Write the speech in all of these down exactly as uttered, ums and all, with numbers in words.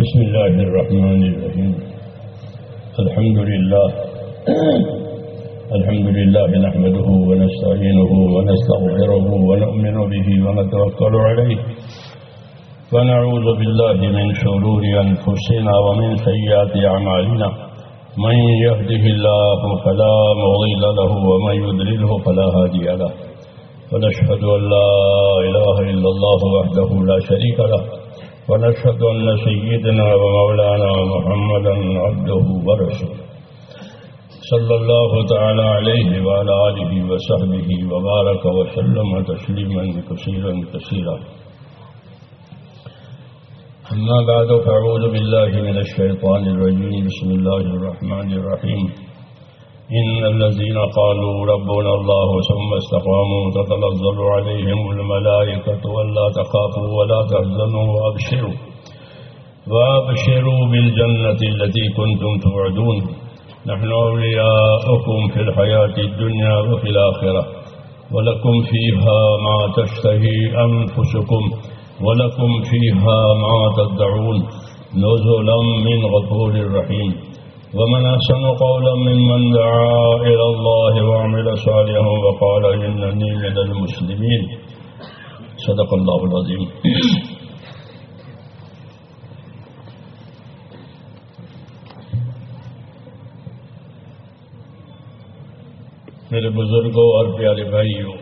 بسم الله الرحمن الرحيم. الحمد لله الحمد لله نحمده ونستعينه ونستغفره ونؤمن به ونتوكل عليه ونعوذ بالله من شرور أنفسنا ومن سيئات أعمالنا. من يهده الله فلا مضل له ومن يضلله فلا هادي له. ونشهد أن لا إله إلا الله وحده لا شريك له ونشهد أن سيدنا ومولانا محمدا عبده ورسوله صلى الله تعالى عليه وعلى آله وصحبه وبارك وسلم تسليما كثيرا كثيرا. أما بعد فأعوذ بالله من الشيطان الرجيم. بسم الله الرحمن الرحيم. إن الذين قالوا ربنا الله ثم استقاموا تتنزل عليهم الملائكة ولا تخافوا ولا تحزنوا وأبشروا وأبشروا بالجنة التي كنتم توعدون نحن أولياؤكم في الحياة الدنيا وفي الآخرة ولكم فيها ما تشتهي أنفسكم ولكم فيها ما تدعون نزلا من غفور رحيم. ومن أحسن قولا ممن دعا إلى الله وعمل صالحا وقال إنني من المسلمين. صدق الله العظيم. میرے بزرگوں اور پیارے بھائیوں،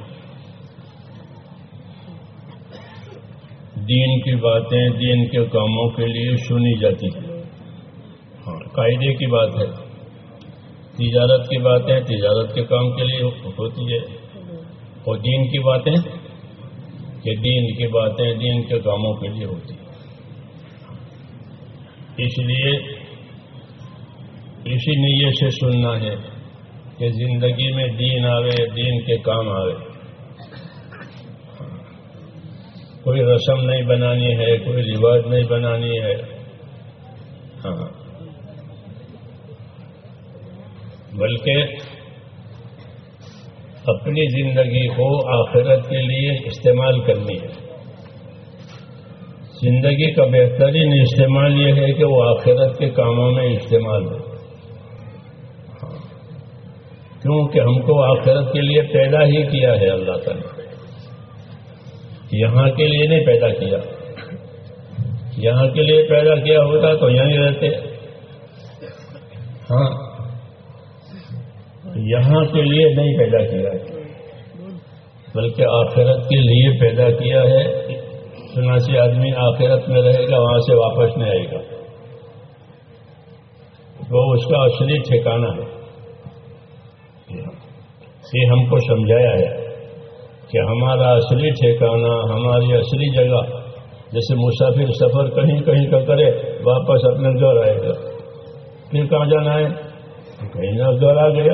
دین کی باتیں دین کے کاموں کے لیے سنی جاتی ہیں. قاعدے کی بات ہے. تجارت کی باتیں تجارت کے کام کے لیے ہوتی ہے، اور دین کی باتیں کہ دین کی باتیں دین کے کاموں کے لیے ہوتی ہیں. اس لیے اسی نیت سے سننا ہے کہ زندگی میں دین آوے، دین کے کام آوے. کوئی رسم نہیں بنانی ہے، کوئی رواج نہیں بنانی ہے. ہاں، بلکہ اپنی زندگی کو آخرت کے لیے استعمال کرنی ہے. زندگی کا بہترین استعمال یہ ہے کہ وہ آخرت کے کاموں میں استعمال ہو، کیونکہ ہم کو آخرت کے لیے پیدا ہی کیا ہے اللہ تعالیٰ. یہاں کے لیے نہیں پیدا کیا. یہاں کے لیے پیدا کیا ہوتا تو یہیں رہتے. ہاں، یہاں کے لیے نہیں پیدا کیا ہے، بلکہ آخرت کے لیے پیدا کیا ہے. چنانچہ آدمی آخرت میں رہے گا، وہاں سے واپس نہیں آئے گا. وہ اس کا اصلی ٹھکانہ ہے. یہ ہم کو سمجھایا ہے کہ ہمارا اصلی ٹھکانہ، ہماری اصلی جگہ، جیسے مسافر سفر کہیں کہیں کا کرے واپس اپنے گھر آئے گا. پھر کہاں جانا ہے؟ کہیں نہ گھر آ گیا.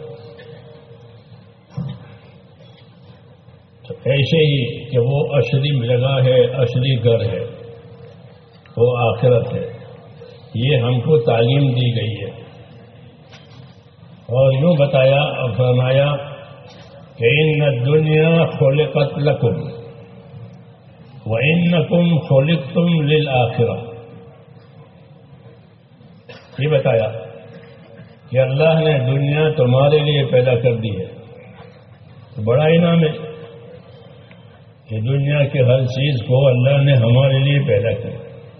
تو ایسے ہی کہ وہ اصلی جگہ ہے، اصلی گھر ہے، وہ آخرت ہے. یہ ہم کو تعلیم دی گئی ہے. اور یوں بتایا اور فرمایا کہ ان الدنیا خلقت لکم وانکم خلقتم للآخرہ. یہ بتایا کہ اللہ نے دنیا تمہارے لیے پیدا کر دی ہے. بڑا انعام ہے کہ دنیا کی ہر چیز کو اللہ نے ہمارے لیے پیدا کیا،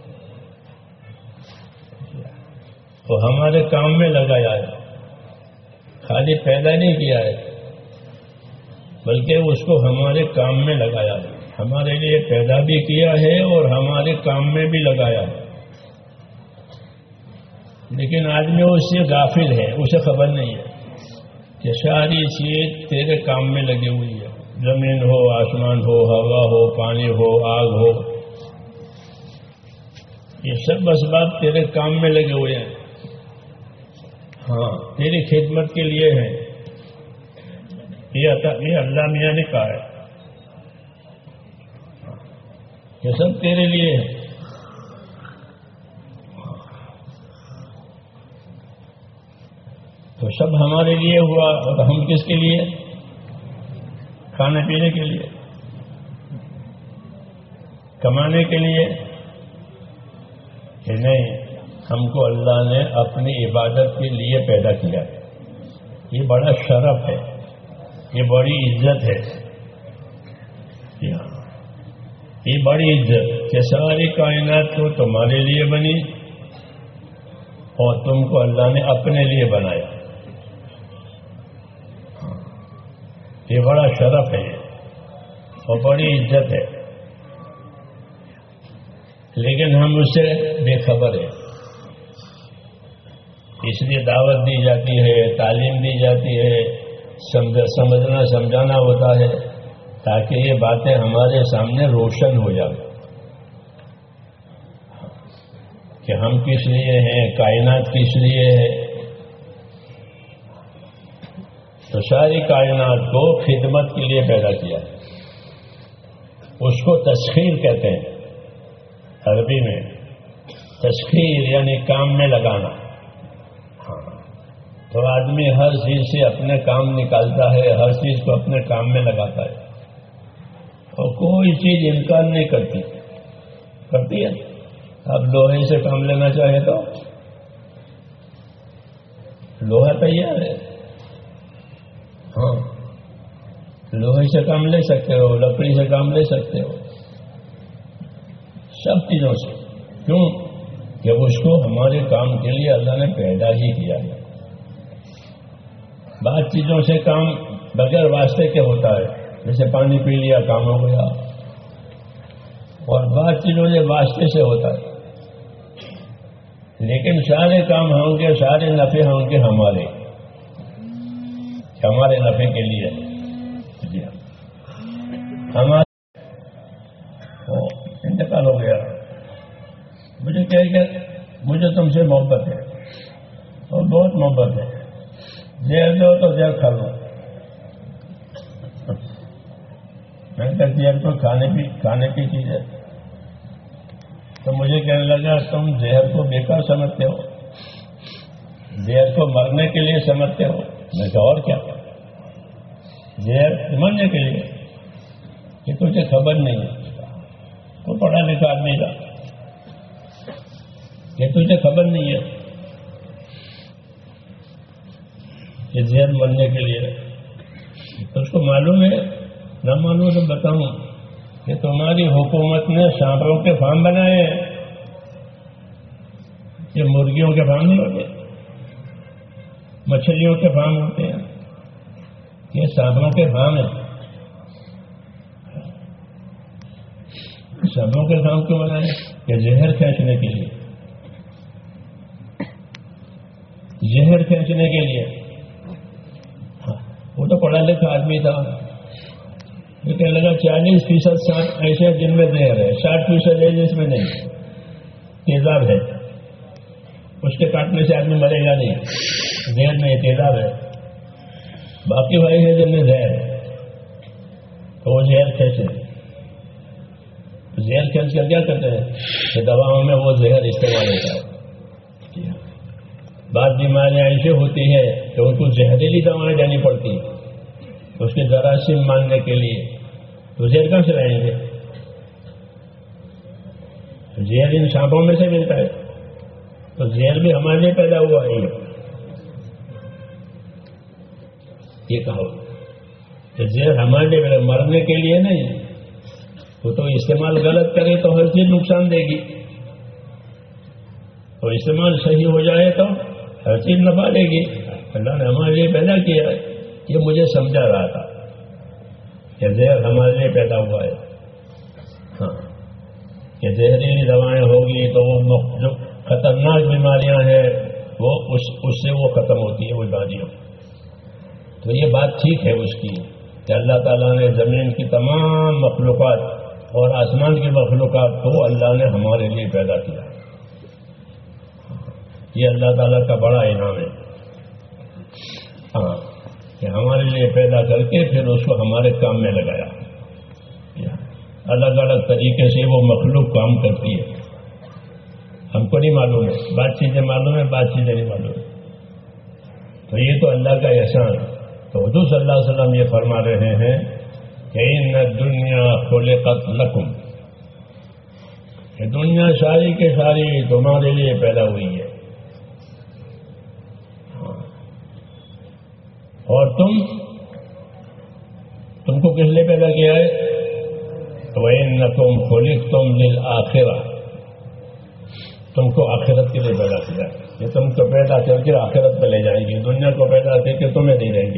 تو ہمارے کام میں لگایا ہے. خالی پیدا نہیں کیا ہے، بلکہ اس کو ہمارے کام میں لگایا ہے. ہمارے لیے پیدا بھی کیا ہے اور ہمارے کام میں بھی لگایا ہے. لیکن آدمی اس سے غافل ہے، اسے خبر نہیں ہے کہ ساری چیز تیرے کام میں لگی ہوئی ہے. زمین ہو، آسمان ہو، ہوا ہو، پانی ہو، آگ ہو، یہ سب اسباب تیرے کام میں لگے ہوئے ہیں. ہاں، تیری خدمت کے لیے ہے. یہ اللہ میاں نے کہا ہے، یہ سب تیرے لیے ہے. تو سب ہمارے لیے ہوا، اور ہم کس کے لیے؟ کھانے پینے کے لیے، کمانے کے لیے. کہ نہیں، ہم کو اللہ نے اپنی عبادت کے لیے پیدا کیا ہے. یہ بڑا شرف ہے، یہ بڑی عزت ہے، یہ بڑی عزت کہ ساری کائنات تو تمہارے لیے بنی اور تم کو اللہ نے اپنے لیے بنایا. یہ بڑا شرف ہے اور بڑی عزت ہے، لیکن ہم اس سے بے خبر ہیں. اس لیے دعوت دی جاتی ہے، تعلیم دی جاتی ہے، سمجھنا سمجھانا ہوتا ہے تاکہ یہ باتیں ہمارے سامنے روشن ہو جائیں کہ ہم کس لیے ہیں، کائنات کس لیے ہے. تو ساری کائنات کو خدمت کے لیے پیدا کیا، اس کو تسخیر کہتے ہیں عربی میں. تسخیر یعنی کام میں لگانا. تو آدمی ہر چیز سے اپنے کام نکالتا ہے، ہر چیز کو اپنے کام میں لگاتا ہے اور کوئی چیز انکار نہیں کرتی کرتی ہے. اب لوہے سے کام لینا چاہے تو لوہا تیار ہے، ہاں لوہے سے کام لے سکتے ہو، لکڑی سے کام لے سکتے ہو، سب چیزوں سے. کیوں کہ اس کو ہمارے کام کے لیے اللہ نے پیدا ہی کیا ہے. بعض چیزوں سے کام بغیر واسطے کے ہوتا ہے، جیسے پانی پی لیا کام ہو گیا، اور بعض چیزوں سے واسطے سے ہوتا ہے. لیکن سارے کام ہوں گے، سارے نفع ہوں گے ہمارے ہمارے نفع کے لیے. جی ہمارے انتقال ہو گیا، مجھے کہے کہ مجھے تم سے محبت ہے اور بہت محبت ہے، زہر دو تو زہر کھا لو. میں نے کہا زہر تو کھانے کی کھانے کی چیز ہے. تو مجھے کہنے لگا تم زہر کو بیکار سمجھتے ہو، زہر کو مرنے کے لیے سمجھتے ہو. میں کہا اور کیا، زہر مرنے کے لیے. کہ تجھے خبر نہیں ہے، تو پڑھا لکھا آدمی کا، کہ تجھے خبر نہیں ہے کہ زہر مرنے کے لیے. تو اس کو معلوم ہے، نہ معلوم تو بتاؤں کہ تمہاری حکومت نے سانپوں کے فارم بنائے ہیں، یہ مرغیوں کے فارم نہیں ہوتے، مچھلیوں کے فارم ہوتے ہیں، یہ سانپوں کے فارم ہیں. سانپوں کے فارم کیوں بنائے؟ کہ زہر کھینچنے کے لیے، زہر کھینچنے کے لیے. وہ تو پڑھا لکھا آدمی تھا، یہ کہنے لگا چالیس فیصد سانپ ایسے جن میں زہر ہے، ساٹھ فیصد ہے جس میں نہیں، تیزاب ہے، اس کے کاٹنے سے آدمی مرے گا نہیں، زہر میں تیزاب ہے. باقی بھائی ہے جن میں زہر ہے تو وہ زہر کھینچے. زہر کھینچ کر کیا کرتے ہیں کہ دواؤں میں وہ زہر استعمال ہوتا ہے. بعض بیماریاں ایسی ہوتی ہے کہ ان کو زہریلی دوائیں دینی پڑتی ہیں اس کے جراثیم مارنے کے لیے. تو زہر کہاں سے رہیں گے؟ زہر ان سانپوں میں سے ملتا ہے، تو زہر بھی ہمارے لیے پیدا ہوا ہے. یہ کہو کہ زہر ہمارے لیے مرنے کے لیے نہیں، وہ تو استعمال غلط کرے تو ہر چیز نقصان دے گی، اور استعمال صحیح ہو جائے تو ہر چیز نفع دے گی. اللہ نے ہمارے لیے پیدا کیا ہے. یہ مجھے سمجھا رہا تھا کہ زہر ہمارے لیے پیدا ہوا ہے، ہاں کہ زہریلی دوائیں ہوگی تو وہ جو خطرناک بیماریاں ہیں وہ اس اس سے وہ ختم ہوتی ہیں وہ بیماریاں. تو یہ بات ٹھیک ہے اس کی کہ اللہ تعالیٰ نے زمین کی تمام مخلوقات اور آسمان کی مخلوقات کو اللہ نے ہمارے لیے پیدا کیا. یہ اللہ تعالیٰ کا بڑا انعام ہے، ہاں کہ ہمارے لیے پیدا کر کے پھر اس کو ہمارے کام میں لگایا. الگ الگ طریقے سے وہ مخلوق کام کرتی ہے، ہم کو نہیں معلوم ہے، بات چیزیں معلوم ہے، بات چیزیں نہیں معلوم ہے. تو یہ تو اللہ کا احسان. تو حضور صلی اللہ علیہ وسلم یہ فرما رہے ہیں کہ ان الدنیا خلقت لکم، کہ دنیا ساری کے ساری تمہارے لیے پیدا ہوئی ہے، اور تم تم کو کس لیے پیدا کیا ہے؟ وَإِنَّكُمْ خُلِقْتُمْ لِلْآخِرَةِ، تم کو آخرت کے لیے پیدا کیا ہے، کہ تم کو پیدا کر کے آخرت پہ لے جائیں گے، دنیا کو پیدا کر کے تمہیں دے دیں گے،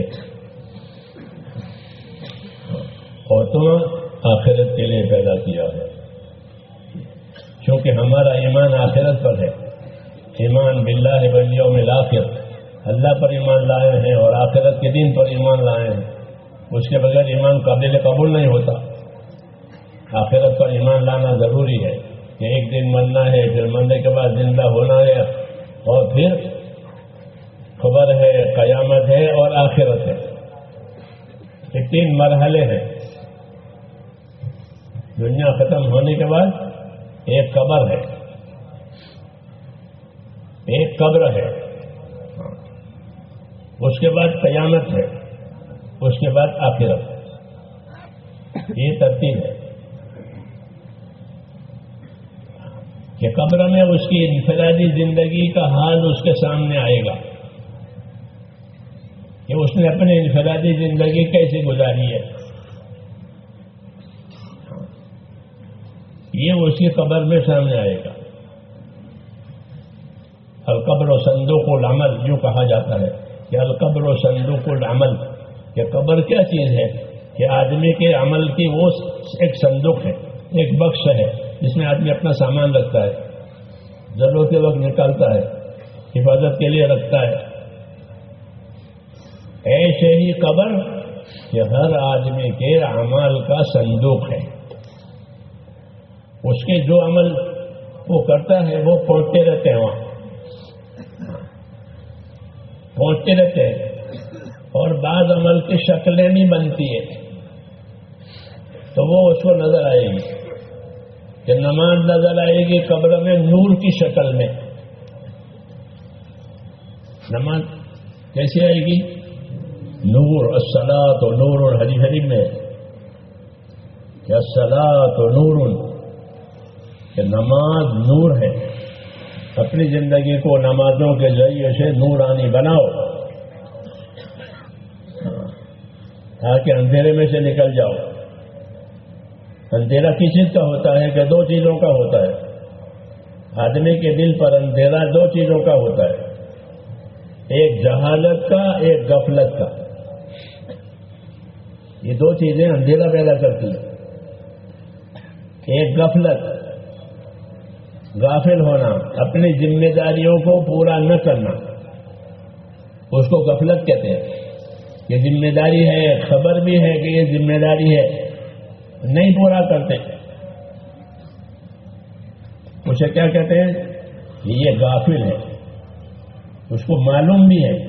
اور تم آخرت کے لیے پیدا کیا ہے، کیونکہ ہمارا ایمان آخرت پر ہے، ایمان باللہ والیوم الآخر، اللہ پر ایمان لائے ہیں اور آخرت کے دن پر ایمان لائے ہیں، اس کے بغیر ایمان قابل قبول نہیں ہوتا۔ آخرت پر ایمان لانا ضروری ہے کہ ایک دن مرنا ہے، پھر مرنے کے بعد زندہ ہونا ہے، اور پھر خبر ہے، قیامت ہے اور آخرت ہے، یہ تین مرحلے ہیں۔ دنیا ختم ہونے کے بعد ایک قبر ہے، ایک قبر ہے، اس کے بعد قیامت ہے، اس کے بعد آخرت، یہ ترتیب ہے کہ قبر میں اس کی انفرادی زندگی کا حال اس کے سامنے آئے گا کہ اس نے اپنی انفرادی زندگی کیسے گزاری ہے، یہ اس کی قبر میں سامنے آئے گا۔ القبر و صندوق العمل یوں کہا جاتا ہے کہ القبر و صندوق العمل، کہ قبر کیا چیز ہے؟ کہ آدمی کے عمل کی وہ ایک صندوق ہے، ایک بکس ہے جس میں آدمی اپنا سامان رکھتا ہے، ضرورت کے وقت نکالتا ہے، حفاظت کے لیے رکھتا ہے۔ ایسے ہی قبر کہ ہر آدمی کے اعمال کا صندوق ہے، اس کے جو عمل وہ کرتا ہے وہ پہنچتے رہتے ہیں، وہاں پہنچتے رہتے ہیں، اور بعض عمل کی شکلیں نہیں بنتی ہے، تو وہ اس کو نظر آئے گی کہ نماز نظر آئے گی قبر میں نور کی شکل میں۔ نماز کیسے آئے گی؟ نور، الصلاۃ و نور، حدیث شریف میں کہ الصلاۃ و نور، کہ نماز نور ہے، اپنی زندگی کو نمازوں کے ذریعے سے نورانی بناؤ تاکہ اندھیرے میں سے نکل جاؤ۔ اندھیرا کس چیز کا ہوتا ہے؟ کہ دو چیزوں کا ہوتا ہے، آدمی کے دل پر اندھیرا دو چیزوں کا ہوتا ہے، ایک جہالت کا، ایک غفلت کا، یہ دو چیزیں اندھیرا پیدا کرتی ہیں۔ ایک غفلت، غافل ہونا، اپنی ذمہ داریوں کو پورا نہ کرنا، اس کو غفلت کہتے ہیں۔ یہ ذمہ داری ہے، خبر بھی ہے کہ یہ ذمہ داری ہے، نہیں پورا کرتے، اسے کیا کہتے ہیں؟ یہ غافل ہے، اس کو معلوم بھی ہے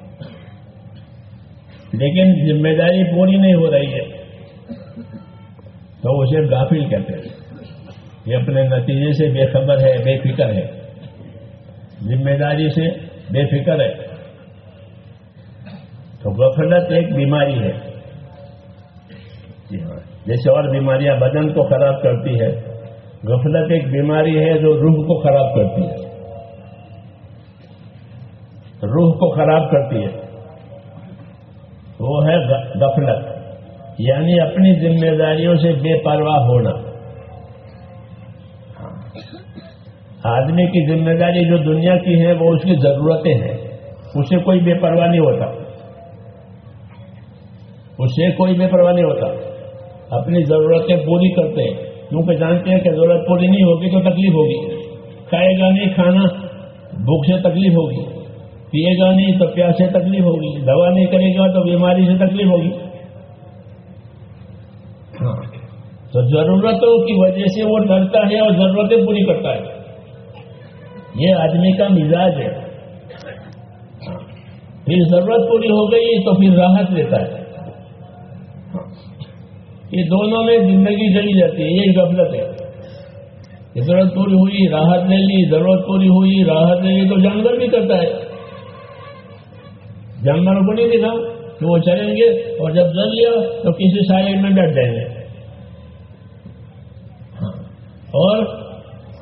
لیکن ذمہ داری پوری نہیں ہو رہی ہے، تو اسے غافل کہتے ہیں۔ یہ اپنے نتیجے سے بے خبر ہے، بے فکر ہے، ذمہ داری سے بے فکر ہے۔ تو غفلت ایک بیماری ہے، جیسے اور بیماریاں بدن کو خراب کرتی ہے، غفلت ایک بیماری ہے جو روح کو خراب کرتی ہے، روح کو خراب کرتی ہے، وہ ہے غفلت، یعنی اپنی ذمہ داریوں سے بے پرواہ ہونا۔ آدمی کی ذمہ داری جو دنیا کی ہے وہ اس کی ضرورتیں ہیں، اسے کوئی بے پرواہ نہیں ہوتا، اسے کوئی بے پرواہ نہیں ہوتا، اپنی ضرورتیں پوری کرتے ہیں، کیونکہ جانتے ہیں کہ ضرورت پوری نہیں ہوگی تو تکلیف ہوگی، کھائے گا نہیں کھانا بھوک سے تکلیف ہوگی، پیے گا نہیں تو پیاس سے تکلیف ہوگی، دوا نہیں کرے گا تو بیماری سے تکلیف ہوگی۔ ہاں، تو ضرورتوں کی وجہ سے وہ ڈرتا ہے اور ضرورتیں پوری کرتا ہے، یہ آدمی کا مزاج ہے۔ پھر ضرورت پوری ہو گئی تو پھر راحت لیتا ہے، یہ دونوں میں زندگی چلی جاتی ہے، یہ غفلت ہے۔ ضرورت پوری ہوئی راحت لے لی، ضرورت پوری ہوئی راحت لے لی، تو جانور بھی کرتا ہے، جانوروں کو نہیں دیکھا کہ وہ چلیں گے اور جب جل لیا تو کسی سائے میں بیٹھ جائیں گے، اور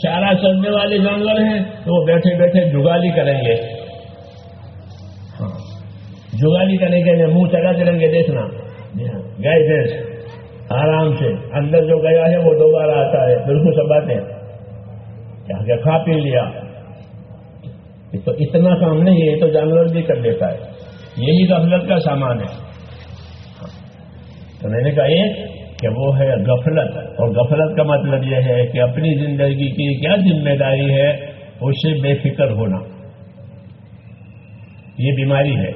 چارہ چلنے والے جانور ہیں تو وہ بیٹھے بیٹھے جگالی کریں گے، ہاں جگالی کریں گے، منہ چلاتے رہیں گے، دیکھنا گائے بھینس آرام سے اندر جو گیا ہے وہ دوبارہ آتا ہے، پھر اس کو سباتے ہیں، کھا پی لیا۔ تو اتنا کام نہیں ہے، یہ تو جانور بھی کر لیتا ہے، یہی غفلت کا سامان ہے۔ تو میں نے کہا ایک کہ وہ ہے غفلت، اور غفلت کا مطلب یہ ہے کہ اپنی زندگی کی کیا ذمہ داری ہے اس سے بے فکر ہونا، یہ بیماری ہے۔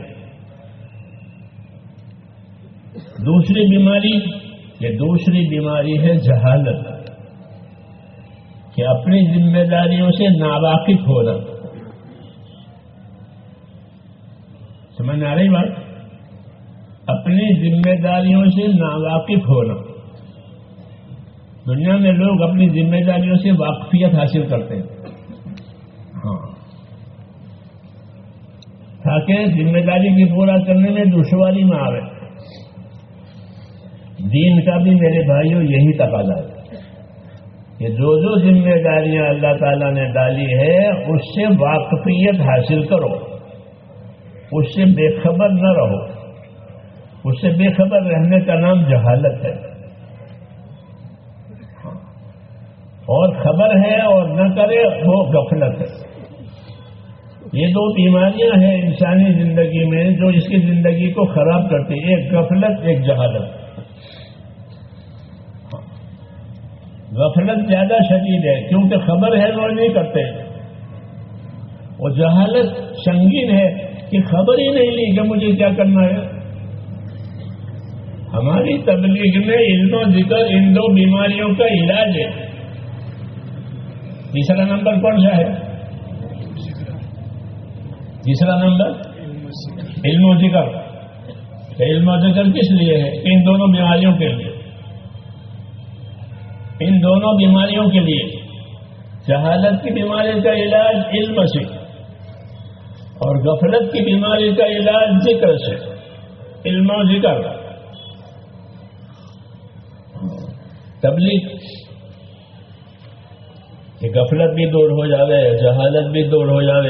دوسری بیماری، یہ دوسری بیماری ہے جہالت، کہ اپنی ذمہ داریوں سے ناواقف ہونا۔ سمجھ آ رہی بات؟ اپنی ذمہ داریوں سے ناواقف ہونا۔ دنیا میں لوگ اپنی ذمہ داریوں سے واقفیت حاصل کرتے ہیں، ہاں، تاکہ ذمہ داری کی پورا کرنے میں دشواری نہ آئے۔ دین کا بھی میرے بھائیوں یہی تقاضا ہے کہ جو جو ذمہ داریاں اللہ تعالیٰ نے ڈالی ہے اس سے واقفیت حاصل کرو، اس سے بے خبر نہ رہو۔ اس سے بے خبر رہنے کا نام جہالت ہے، اور خبر ہے اور نہ کرے وہ غفلت ہے۔ یہ دو بیماریاں ہیں انسانی زندگی میں جو اس کی زندگی کو خراب کرتی ہیں، ایک غفلت، ایک جہالت۔ غفلت زیادہ شدید ہے کیونکہ خبر ہے وہ نہیں کرتے، اور جہالت سنگین ہے کہ خبر ہی نہیں لی کہ مجھے کیا کرنا ہے۔ ہماری تبلیغ میں علم و ذکر ان دو بیماریوں کا علاج ہے۔ تیسرا نمبر کون سا ہے؟ تیسرا نمبر علم و ذکر۔ علم و ذکر کس لیے ہے؟ ان دونوں بیماریوں کے لیے، ان دونوں بیماریوں کے لیے۔ جہالت کی بیماری کا علاج علم سے، اور غفلت کی بیماری کا علاج ذکر سے، علم و ذکر۔ تبلیغ کہ غفلت بھی دور ہو جاوے، جہالت بھی دور ہو جاوے۔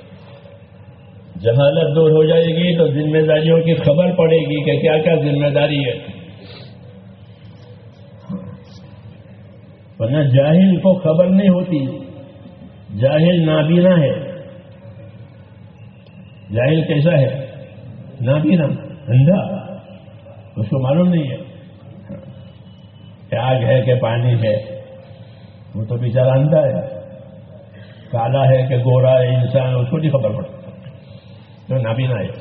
جہالت دور ہو جائے گی تو ذمہ داریوں کی خبر پڑے گی کہ کیا کیا ذمہ داری ہے، ورنہ جاہل کو خبر نہیں ہوتی۔ جاہل نابینا ہے۔ جاہل کیسا ہے؟ نابینا، اندھا، اس کو معلوم نہیں ہے کہ آگ ہے کہ پانی ہے، وہ تو بیچارہ اندھا ہے۔ کالا ہے کہ گورا ہے انسان، اس کو نہیں خبر پڑتا، تو نابینا ہے۔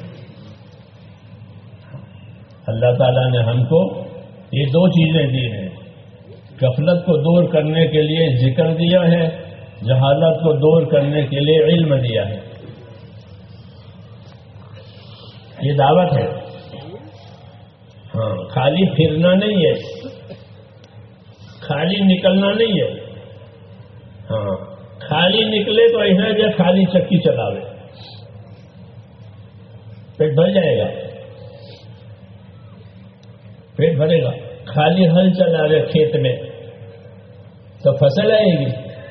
اللہ تعالیٰ نے ہم کو یہ دو چیزیں دی ہیں، غفلت کو دور کرنے کے لیے ذکر دیا ہے، جہالت کو دور کرنے کے لیے علم دیا ہے۔ یہ دعوت ہے، ہاں، خالی پھرنا نہیں ہے، خالی نکلنا نہیں ہے۔ ہاں، خالی نکلے تو ایسا کہ خالی چکی چلاوے، پیٹ بھر جائے گا، پیٹ بھرے گا۔ خالی ہل چلاوے کھیت میں تو فصل آئے گی؟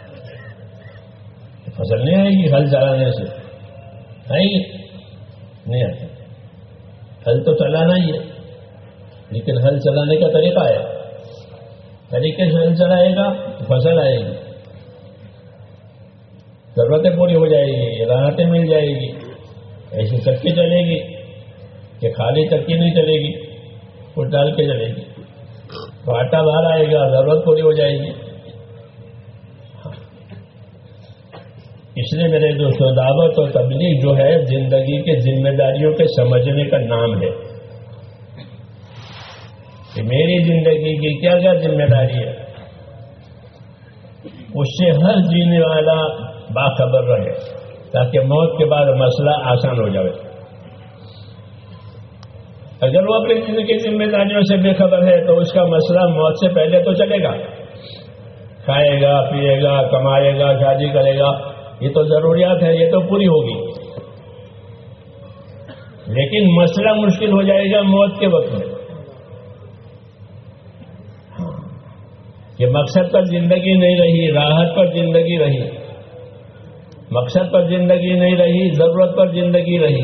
فصل نہیں آئے گی ہل چلانے سے، آئے گی؟ نہیں آتی۔ ہل تو چلانا ہی ہے، لیکن ہل چلانے کا طریقہ ہے، طریقے سے ہل چلائے گا فصل آئے گی، ضرورتیں پوری ہو جائے گی، راحتیں مل جائے گی۔ ایسی چکی چلے گی کہ خالی چکی نہیں چلے گی، کچھ ڈال کے چلے گی، تو آٹا باہر آئے گا، ضرورت پوری ہو جائے گی۔ اس لیے میرے دوستوں دعوت اور تبلیغ جو ہے زندگی کے ذمہ داریوں کے سمجھنے کا نام ہے کہ میری زندگی کی کیا کیا ذمہ داری ہے، اس سے ہر جینے والا باخبر رہے تاکہ موت کے بعد مسئلہ آسان ہو جائے۔ اگر وہ اپنی زندگی کی ذمہ داریوں سے بے خبر ہے تو اس کا مسئلہ موت سے پہلے تو چلے گا، کھائے گا، پیے گا، کمائے گا، شادی کرے گا، یہ تو ضروریات ہے، یہ تو پوری ہوگی، لیکن مسئلہ مشکل ہو جائے گا موت کے وقت میں۔ کہ مقصد پر زندگی نہیں رہی، راحت پر زندگی رہی، مقصد پر زندگی نہیں رہی، ضرورت پر زندگی رہی.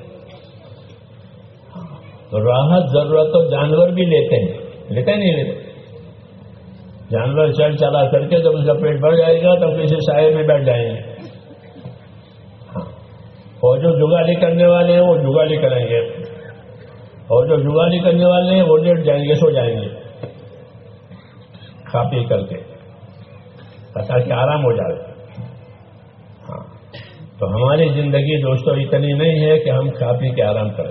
تو راحت ضرورت تو جانور بھی لیتے ہیں، لیتے نہیں لیتے. جانور چل چلا کر کے جب اس کا پیٹ بھر جائے گا تو کسی سائے میں بیٹھ جائیں گے. ہاں، اور جو جگالی کرنے والے ہیں وہ جگالی کریں گے، اور جو جگالی کرنے والے ہیں وہ لیٹ جائیں گے، سو جائیں گے کھا پی کر کے، تاکہ آرام ہو جائے. ہاں، تو ہماری زندگی دوستو اتنی نہیں ہے کہ ہم کھا پی کے آرام کریں،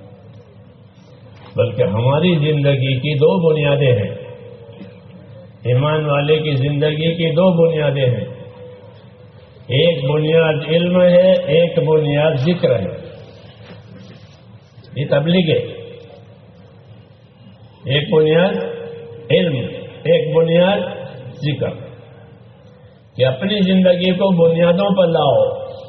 بلکہ ہماری زندگی کی دو بنیادیں ہیں. ایمان والے کی زندگی کی دو بنیادیں ہیں. ایک بنیاد علم ہے، ایک بنیاد ذکر ہے. یہ تبلیغ ہے. ایک بنیاد علم، ایک بنیاد ذکر. کہ اپنی زندگی کو بنیادوں پر لاؤ.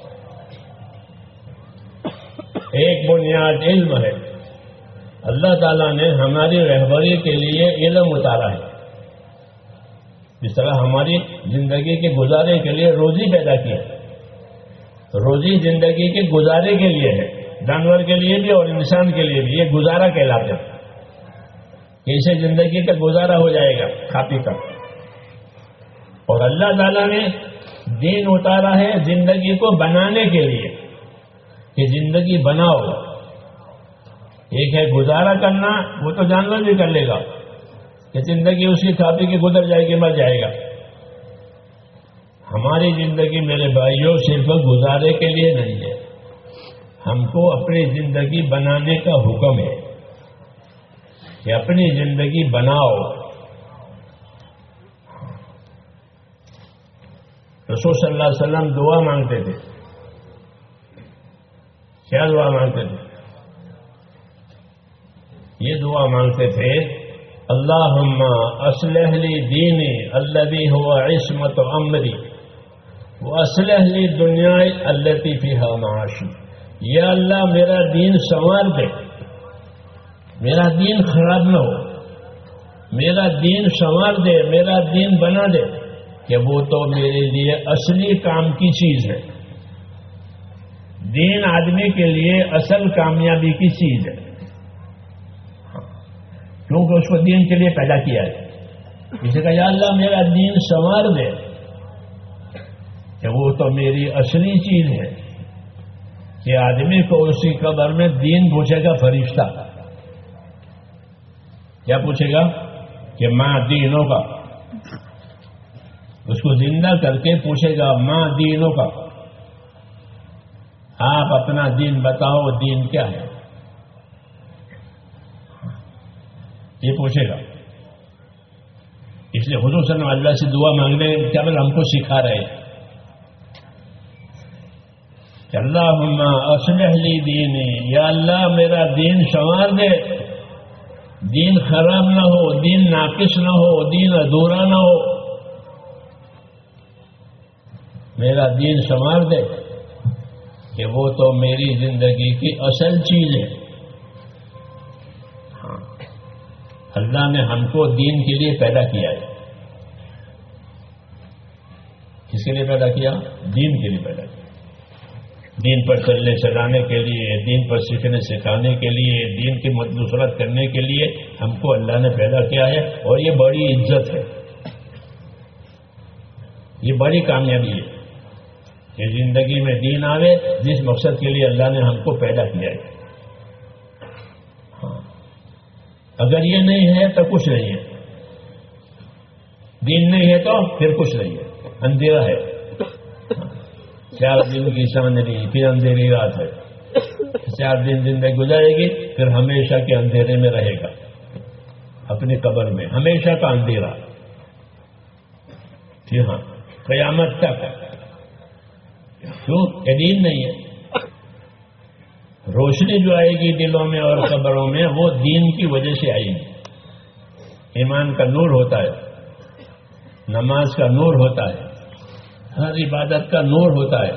ایک بنیاد علم ہے. اللہ تعالیٰ نے ہماری رہبری کے لیے علم اتارا ہے. جس طرح ہماری زندگی کے گزارے کے لیے روزی پیدا کی ہے. روزی زندگی کے گزارے کے لیے ہے، جانور کے لیے بھی اور انسان کے لیے بھی. یہ گزارا کہلاتے ہیں کہ اسے زندگی کا گزارا ہو جائے گا کھا پی کر. اور اللہ تعالیٰ نے دین اتارا ہے زندگی کو بنانے کے لیے کہ زندگی بناؤ. ایک ہے گزارا کرنا، وہ تو جانور بھی کر لے گا کہ زندگی اس کی کھا پی کے گزر جائے گی، مر جائے گا. ہماری زندگی میرے بھائیوں صرف گزارے کے لیے نہیں ہے، ہم کو اپنی زندگی بنانے کا حکم ہے کہ اپنی زندگی بناؤ. رسول صلی اللہ علیہ وسلم دعا مانگتے تھے. کیا دعا مانگتے تھے؟ یہ دعا مانگتے تھے اللہم اصلح لی دینی الذی هو عصمت امری واصلح لی دنیای التی فیہا معاشی. یا اللہ میرا دین سنوار دے، میرا دین خراب نہ ہو، میرا دین سنوار دے، میرا دین بنا دے کہ وہ تو میرے لیے اصلی کام کی چیز ہے. دین آدمی کے لیے اصل کامیابی کی چیز ہے، کیونکہ اس کو دین کے لیے پیدا کیا ہے. اسے کہا یا اللہ میرا دین سنوار دے کہ وہ تو میری اصلی چیز ہے. کہ آدمی کو اسی قبر میں دین پوچھے گا فرشتہ. کیا پوچھے گا؟ کہ ماں دینوں کا. اس کو زندہ کر کے پوچھے گا ماں دینوں کا، آپ اپنا دین بتاؤ، دین کیا ہے؟ یہ پوچھے گا. اس لیے حضور صلی اللہ علیہ وسلم اللہ سے دعا مانگنے کیا بل ہم کو سکھا رہے کہ اللہم اصلح لی دینی، یا اللہ میرا دین سنوار دے، دین خراب نہ ہو، دین ناقص نہ ہو، دین ادھورا نہ ہو، میرا دین سنوار دے کہ وہ تو میری زندگی کی اصل چیز ہے. اللہ نے ہم کو دین کے لیے پیدا کیا ہے. کس کے لیے پیدا کیا؟ دین کے لیے پیدا کیا. دین پر چلنے چلانے کے لیے، دین پر سیکھنے سکھانے کے لیے، دین کی نصرت کرنے کے لیے ہم کو اللہ نے پیدا کیا ہے. اور یہ بڑی عزت ہے، یہ بڑی کامیابی ہے کہ زندگی میں دین آوے جس مقصد کے لیے اللہ نے ہم کو پیدا کیا ہے. اگر یہ نہیں ہے تو کچھ نہیں ہے. دین نہیں ہے تو پھر کچھ نہیں ہے، اندھیرا ہے. چار دن کی چاندنی پھر اندھیری رات ہے. چار دن زندگی گزارے گی پھر ہمیشہ کے اندھیرے میں رہے گا، اپنی قبر میں ہمیشہ کا اندھیرا. جی ہاں، قیامت تک. کیوں؟ کہ دین نہیں ہے. روشنی جو آئے گی دلوں میں اور قبروں میں وہ دین کی وجہ سے آئے گی. ایمان کا نور ہوتا ہے، نماز کا نور ہوتا ہے، ہر عبادت کا نور ہوتا ہے.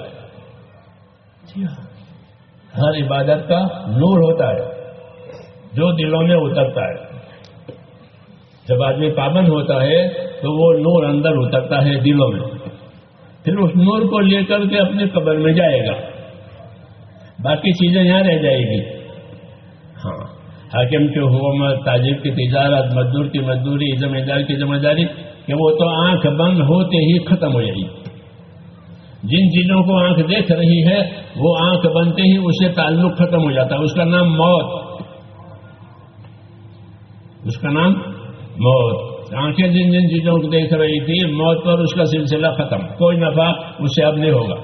ہر عبادت کا نور ہوتا ہے جو دلوں میں اترتا ہے. جب آدمی پابند ہوتا ہے تو وہ نور اندر اترتا ہے دلوں میں، پھر اس نور کو لے کر کے اپنی قبر میں جائے گا، باقی چیزیں یہاں رہ جائے گی۔ ہاں، حاکم کی حکومت، تاجر کی تجارت، مزدور کی مزدوری، ذمہ دار کی ذمہ داری، کہ وہ تو آنکھ بند ہوتے ہی ختم ہو جائے گی۔ جن چیزوں کو آنکھ دیکھ رہی ہے وہ آنکھ بنتے ہی اسے تعلق ختم ہو جاتا ہے، اس کا نام موت، اس کا نام موت۔ آنکھیں جن جن چیزوں کو دیکھ رہی تھی، موت پر اس کا سلسلہ ختم، کوئی نفع اسے اب نہیں ہوگا۔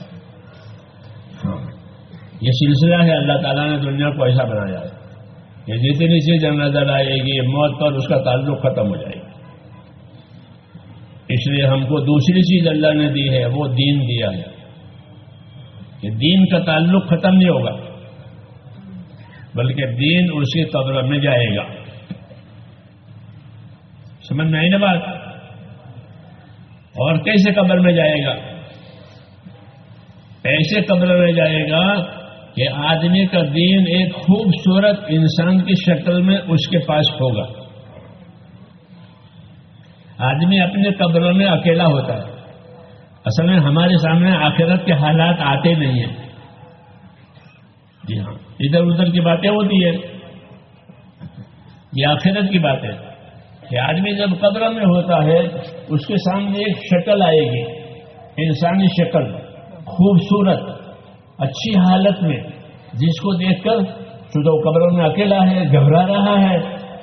یہ سلسلہ ہے، اللہ تعالیٰ نے دنیا کو ایسا بنایا ہے کہ جتنی چیز نظر آئے گی موت پر اس کا تعلق ختم ہو جائے گا۔ اس لیے ہم کو دوسری چیز اللہ نے دی ہے، وہ دین دیا ہے کہ دین کا تعلق ختم نہیں ہوگا، بلکہ دین اس کی قبر میں جائے گا۔ سمجھ میں آئی نا بات؟ اور کیسے قبر میں جائے گا؟ ایسے قبر میں جائے گا کہ آدمی کا دین ایک خوبصورت انسان کی شکل میں اس کے پاس ہوگا۔ آدمی اپنے قبر میں اکیلا ہوتا ہے، اصل میں ہمارے سامنے آخرت کے حالات آتے نہیں ہیں۔ جی ہاں، ادھر ادھر کی باتیں ہوتی ہے، یہ آخرت کی بات ہے کہ آدمی جب قبر میں ہوتا ہے اس کے سامنے ایک شکل آئے گی، انسانی شکل، خوبصورت، اچھی حالت میں، جس کو دیکھ کر تو قبر میں اکیلا ہے، گھبرا رہا ہے،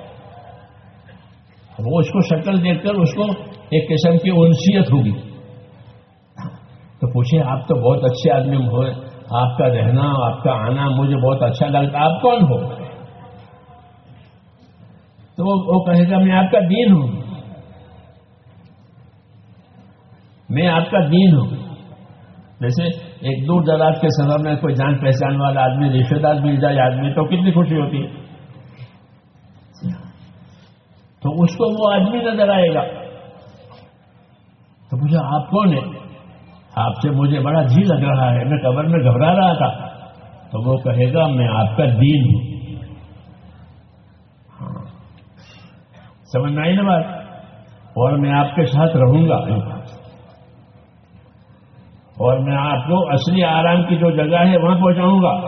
وہ اس کو شکل دیکھ کر اس کو ایک قسم کی انسیت ہوگی۔ تو پوچھے آپ تو بہت اچھے آدمی ہو، آپ کا رہنا، آپ کا آنا مجھے بہت اچھا لگتا، آپ کون ہو؟ تو وہ کہے گا میں آپ کا دین ہوں، میں آپ کا دین ہوں۔ جیسے ایک دور دراز کے سفر میں کوئی جان پہچان والا آدمی، رشتہ دار مل جائے آدمی تو کتنی خوشی ہوتی ہے، تو اس کو وہ آدمی نظر آئے گا، تو پوچھا آپ کون ہیں؟ آپ سے مجھے بڑا جی لگ رہا ہے، میں قبر میں گھبرا رہا تھا، تو وہ کہے گا میں آپ کا دین ہوں۔ ہاں، سمجھ میں آئی نا بات؟ اور میں آپ کے ساتھ رہوں گا، اور میں آپ کو اصلی آرام کی جو جگہ ہے وہاں پہنچاؤں گا۔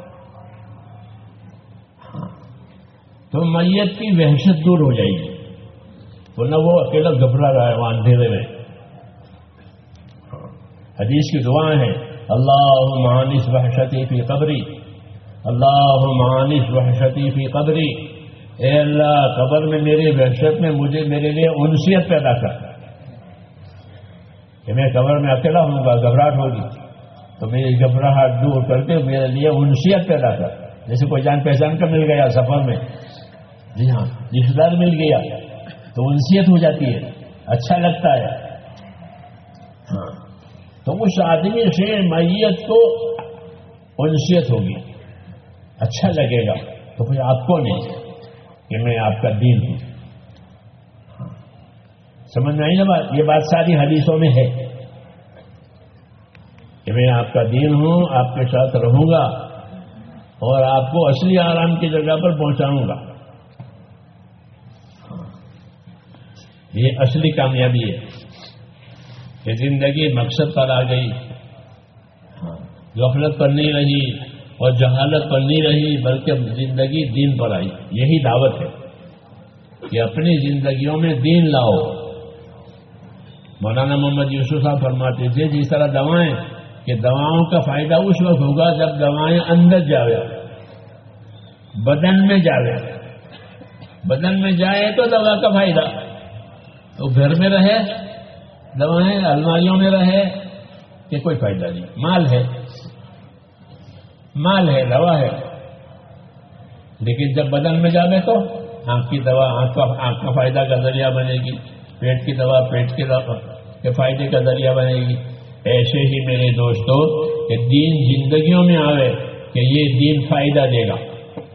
تو میت کی وحشت دور ہو جائے گی، ورنہ وہ اکیلا گھبرا رہا ہے وہاں اندھیرے میں۔ حدیث کی دعائیں ہیں، اللہم آنس وحشتی فی قبری، اللہم آنس وحشتی فی قبری، اے اللہ قبر میں میری وحشت میں مجھے میرے لیے انسیت پیدا کر، کہ میں قبر میں اکیلا ہوں گا، گھبراہٹ ہوگی، تو میری گھبراہٹ دور کر کے میرے لیے انسیت پیدا کر۔ جیسے کوئی جان پہچان کا مل گیا سفر میں، جی ہاں، رشتہ دار مل گیا تو انسیت ہو جاتی ہے، اچھا لگتا ہے۔ ہاں، تو اس آدمی سے میت کو انسیت ہوگی، اچھا لگے گا، تو پھر آپ کو نہیں کہ میں آپ کا دین ہوں۔ ہاں، سمجھ میں آئی نا بات؟ یہ بات ساری حدیثوں میں ہے کہ میں آپ کا دین ہوں، آپ کے ساتھ رہوں گا اور آپ کو اصلی آرام کی جگہ پر پہنچاؤں گا۔ یہ اصلی کامیابی ہے کہ زندگی مقصد پر آ گئی، غفلت پر نہیں رہی اور جہالت پر نہیں رہی، بلکہ زندگی دین پر آئی۔ یہی دعوت ہے کہ اپنی زندگیوں میں دین لاؤ۔ مولانا محمد یوسف صاحب فرماتے تھے جس طرح دوائیں، کہ دواؤں کا فائدہ اس وقت ہوگا جب دوائیں اندر جاوے، بدن میں جاوے، بدن میں جائے تو دوا کا فائدہ، تو گھر میں رہے دوائیں، الماریوں میں رہے کہ کوئی فائدہ نہیں۔ مال ہے، مال ہے، دوا ہے، لیکن جب بدن میں جاوے تو آنکھ کی دوا آنکھ کا آنکھ کا فائدہ کا ذریعہ بنے گی، پیٹ کی دوا پیٹ کے کے فائدے کا ذریعہ بنے گی۔ ایسے ہی میرے دوستو کہ دین زندگیوں میں آوے کہ یہ دین فائدہ دے گا،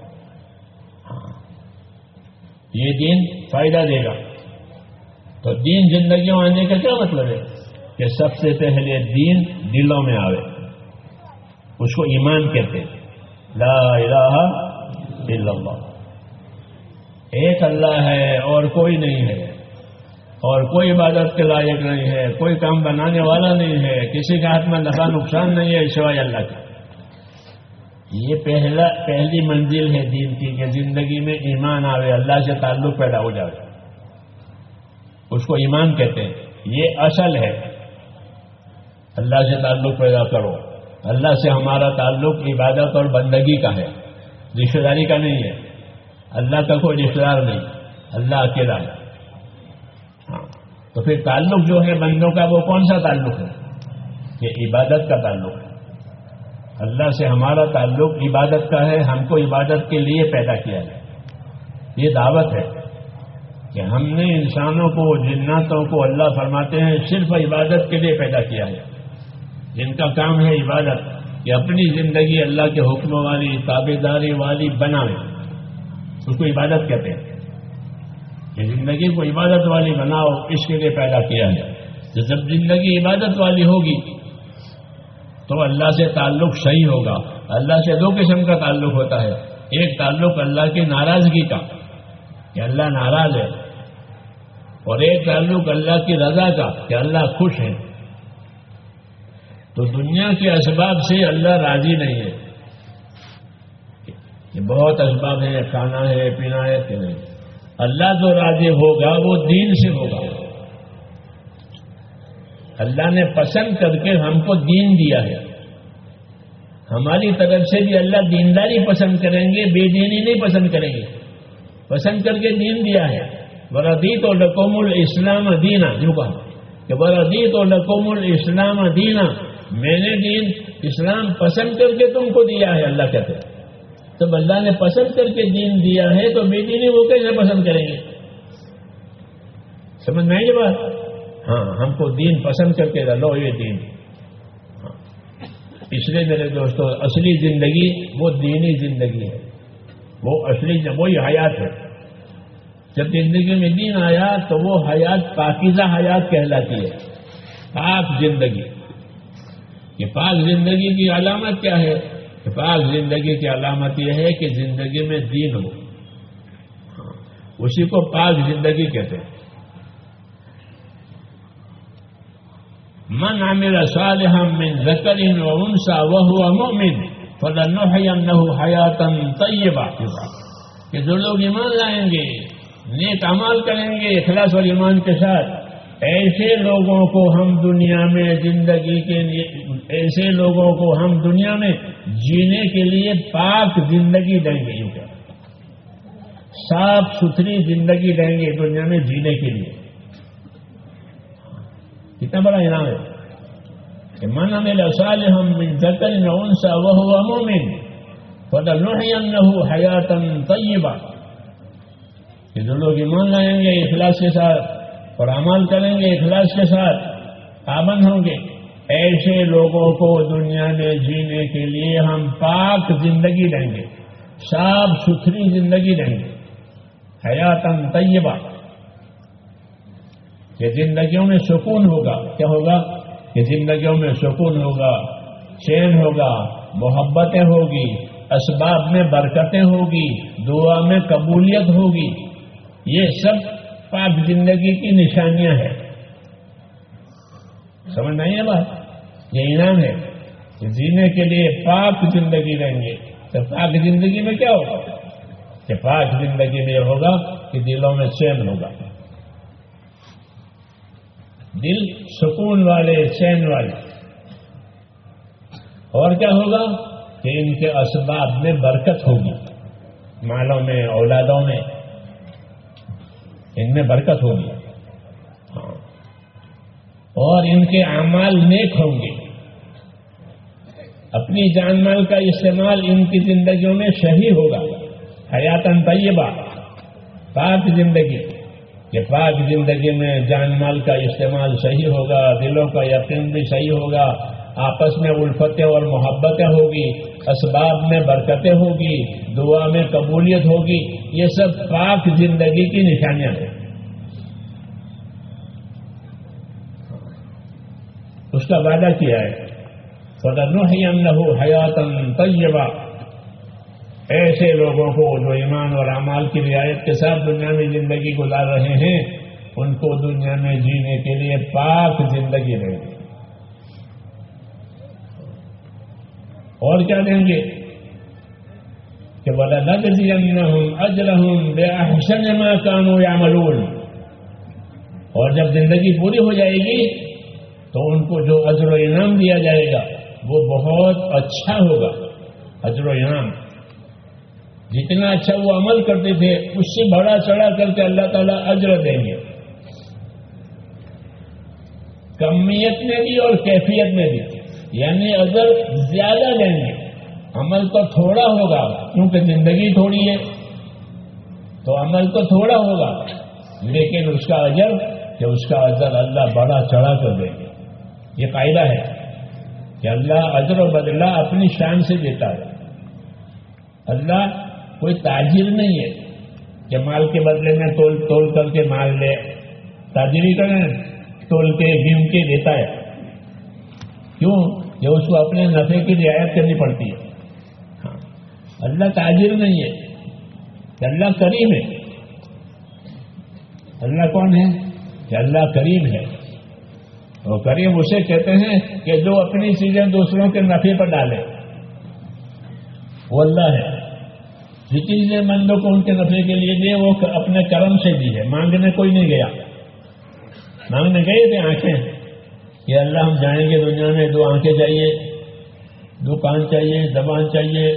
یہ دین فائدہ دے گا۔ تو دین زندگیوں آنے کا کیا مطلب ہے؟ کہ سب سے پہلے دین دلوں میں آوے، اس کو ایمان کہتے ہیں، لا الہ الا اللہ، ایک اللہ ہے اور کوئی نہیں ہے، اور کوئی عبادت کے لائق نہیں ہے، کوئی کام بنانے والا نہیں ہے، کسی کا ہاتھ میں نفع نقصان نہیں ہے سوائے اللہ کا۔ یہ پہلا پہلی منزل ہے دین کی کہ زندگی میں ایمان آوے، اللہ سے تعلق پیدا ہو جائے، اس کو ایمان کہتے ہیں۔ یہ اصل ہے، اللہ سے تعلق پیدا کرو۔ اللہ سے ہمارا تعلق عبادت اور بندگی کا ہے، رشتہ داری کا نہیں ہے۔ اللہ کا کوئی رشتہ دار نہیں، اللہ اکیلا ہے۔ ہاں تو پھر تعلق جو ہے بندوں کا وہ کون سا تعلق ہے؟ یہ عبادت کا تعلق ہے۔ اللہ سے ہمارا تعلق عبادت کا ہے، ہم کو عبادت کے لیے پیدا کیا ہے۔ یہ دعوت ہے کہ ہم نے انسانوں کو، جناتوں کو، اللہ فرماتے ہیں صرف عبادت کے لیے پیدا کیا ہے، جن کا کام ہے عبادت، کہ اپنی زندگی اللہ کے حکم والی، تابعداری والی بنائیں، اس کو عبادت کہتے ہیں۔ کہ زندگی کو عبادت والی بناؤ، اس کے لیے پیدا کیا ہے۔ تو جب زندگی عبادت والی ہوگی تو اللہ سے تعلق صحیح ہوگا۔ اللہ سے دو قسم کا تعلق ہوتا ہے، ایک تعلق اللہ کی ناراضگی کا کہ اللہ ناراض ہے، اور ایک تعلق اللہ کی رضا کا کہ اللہ خوش ہے۔ تو دنیا کے اسباب سے اللہ راضی نہیں ہے، کہ بہت اسباب ہیں، کھانا ہے، پینا ہے، کہ نہیں۔ اللہ جو راضی ہوگا وہ دین سے ہوگا۔ اللہ نے پسند کر کے ہم کو دین دیا ہے، ہماری طرف سے بھی اللہ دینداری پسند کریں گے، بے دینی نہیں پسند کریں گے، پسند کر کے دین دیا ہے۔ وَرَضِيتُ لَكُمُ الْإِسْلَامَ دِينًا، جو کہا کہ وَرَضِيتُ لَكُمُ الْإِسْلَامَ دِينًا، میں نے دین اسلام پسند کر کے تم کو دیا ہے، اللہ کہتے ہیں۔ جب اللہ نے پسند کر کے دین دیا ہے تو بے دینی وہ کیسے پسند کریں گے؟ سمجھ میں آئی یہ بات؟ ہاں، ہم کو دین پسند کر کے لو یہ دین۔ ہاں، اس لیے میرے دوستو اصلی زندگی وہ دینی زندگی ہے، وہ اصلی وہی حیات ہے۔ جب زندگی میں دین آیا تو وہ حیات پاکیزہ حیات کہلاتی ہے، پاک زندگی۔ یہ پاک زندگی کی علامت کیا ہے؟ کہ پاک زندگی کی علامت یہ ہے کہ زندگی میں دین ہو، اسی کو پاک زندگی کہتے ہیں۔ من عمل صالحا من ذکر و انثى وهو مؤمن فلنحيينه حیاة طیبہ، کہ جو لوگ ایمان لائیں گے، نیک اعمال کریں گے اخلاص اور ایمان کے ساتھ، ایسے لوگوں کو ہم دنیا میں زندگی کے لیے، ایسے لوگوں کو ہم دنیا میں جینے کے لیے پاک زندگی دیں گے، یوں کہ صاف ستھری زندگی دیں گے دنیا میں جینے کے لیے۔ کتنا بڑا انعام ہے کہ من عمل صالحا من ذکر و انثى وهو مؤمن فلنحيينه حیاة طیبہ، کہ جو لوگ ایمان لائیں گے اخلاص کے ساتھ اور عمل کریں گے اخلاص کے ساتھ، پابند ہوں گے، ایسے لوگوں کو دنیا میں جینے کے لیے ہم پاک زندگی دیں گے، صاف ستھری زندگی دیں گے، حیاتاً طیبہ، کہ زندگیوں میں سکون ہوگا۔ کیا ہوگا؟ کہ زندگیوں میں سکون ہوگا، چین ہوگا، محبتیں ہوگی، اسباب میں برکتیں ہوگی، دعا میں قبولیت ہوگی۔ یہ سب پاک زندگی کی نشانیاں ہیں۔ سمجھ نہیں ہے بات؟ یہ انعام ہے کہ جینے کے لیے پاک زندگی دیں گے۔ تو پاک زندگی میں کیا ہوگا؟ کہ پاک زندگی میں یہ ہوگا کہ دلوں میں چین ہوگا، دل سکون والے، چین والے۔ اور کیا ہوگا؟ کہ ان کے اسباب میں برکت ہوگی، مالوں میں، اولادوں میں، ان میں برکت ہوگی، اور ان کے اعمال نیک ہوں گے۔ اپنی جان مال کا استعمال ان کی زندگیوں میں صحیح ہوگا، حیاتاً طیبہ، پاک زندگی۔ کہ پاک زندگی میں جان مال کا استعمال صحیح ہوگا، دلوں کا یقین بھی صحیح ہوگا، آپس میں الفتیں اور محبتیں ہوگی، اسباب میں برکتیں ہوگی، دعا میں قبولیت ہوگی۔ یہ سب پاک زندگی کی نشانیاں ہیں۔ اس کا وعدہ کیا ہے، فَلَنُحْيِيَنَّهُ حَيَاةً طَيِّبَةً، ایسے لوگوں کو جو ایمان اور اعمال کی رعایت کے ساتھ دنیا میں زندگی گزار رہے ہیں، ان کو دنیا میں جینے کے لیے پاک زندگی دیں گے. اور کیا دیں گے کہ وَلَنَجْزِيَنَّهُمْ أَجْرَهُمْ بِأَحْسَنِ مَا كَانُوا يَعْمَلُونَ. اور جب زندگی پوری ہو جائے گی تو ان کو جو اجر و انعام دیا جائے گا وہ بہت اچھا ہوگا. اجر و انعام جتنا اچھا وہ عمل کرتے تھے اس سے بڑا چڑھا کر کے اللہ تعالیٰ اجر دیں گے، کمیت میں بھی اور کیفیت میں بھی. یعنی اجر زیادہ دیں گے، عمل تو تھوڑا ہوگا کیونکہ زندگی تھوڑی ہے تو عمل تو تھوڑا ہوگا، لیکن اس کا اجر کہ اس کا اجر اللہ بڑا چڑھا کر دیں گے. یہ قاعدہ ہے کہ اللہ اجر و بدلہ اپنی شان سے دیتا ہے. اللہ کوئی تاجر نہیں ہے کہ مال کے بدلے میں تول تول کر کے مال لے. تاجری کریں تول کے گن کے دیتا ہے. کیوں؟ کہ اس کو اپنے نفع کی رعایت کرنی پڑتی ہے. ہاں اللہ تاجر نہیں ہے کہ اللہ کریم ہے. اللہ کون ہے؟ کہ اللہ کریم ہے. اور کریم اسے کہتے ہیں کہ جو اپنی چیزیں دوسروں کے نفع پر ڈالے، وہ اللہ ہے. جتنی چیزیں بندوں کو ان کے نفع کے لیے دیے وہ اپنے کرم سے دی ہے، مانگنے کوئی نہیں گیا. مانگنے گئے تھے آنکھیں کہ اللہ ہم جائیں گے دنیا میں، دو آنکھیں چاہیے، دو کان چاہیے، زبان چاہیے.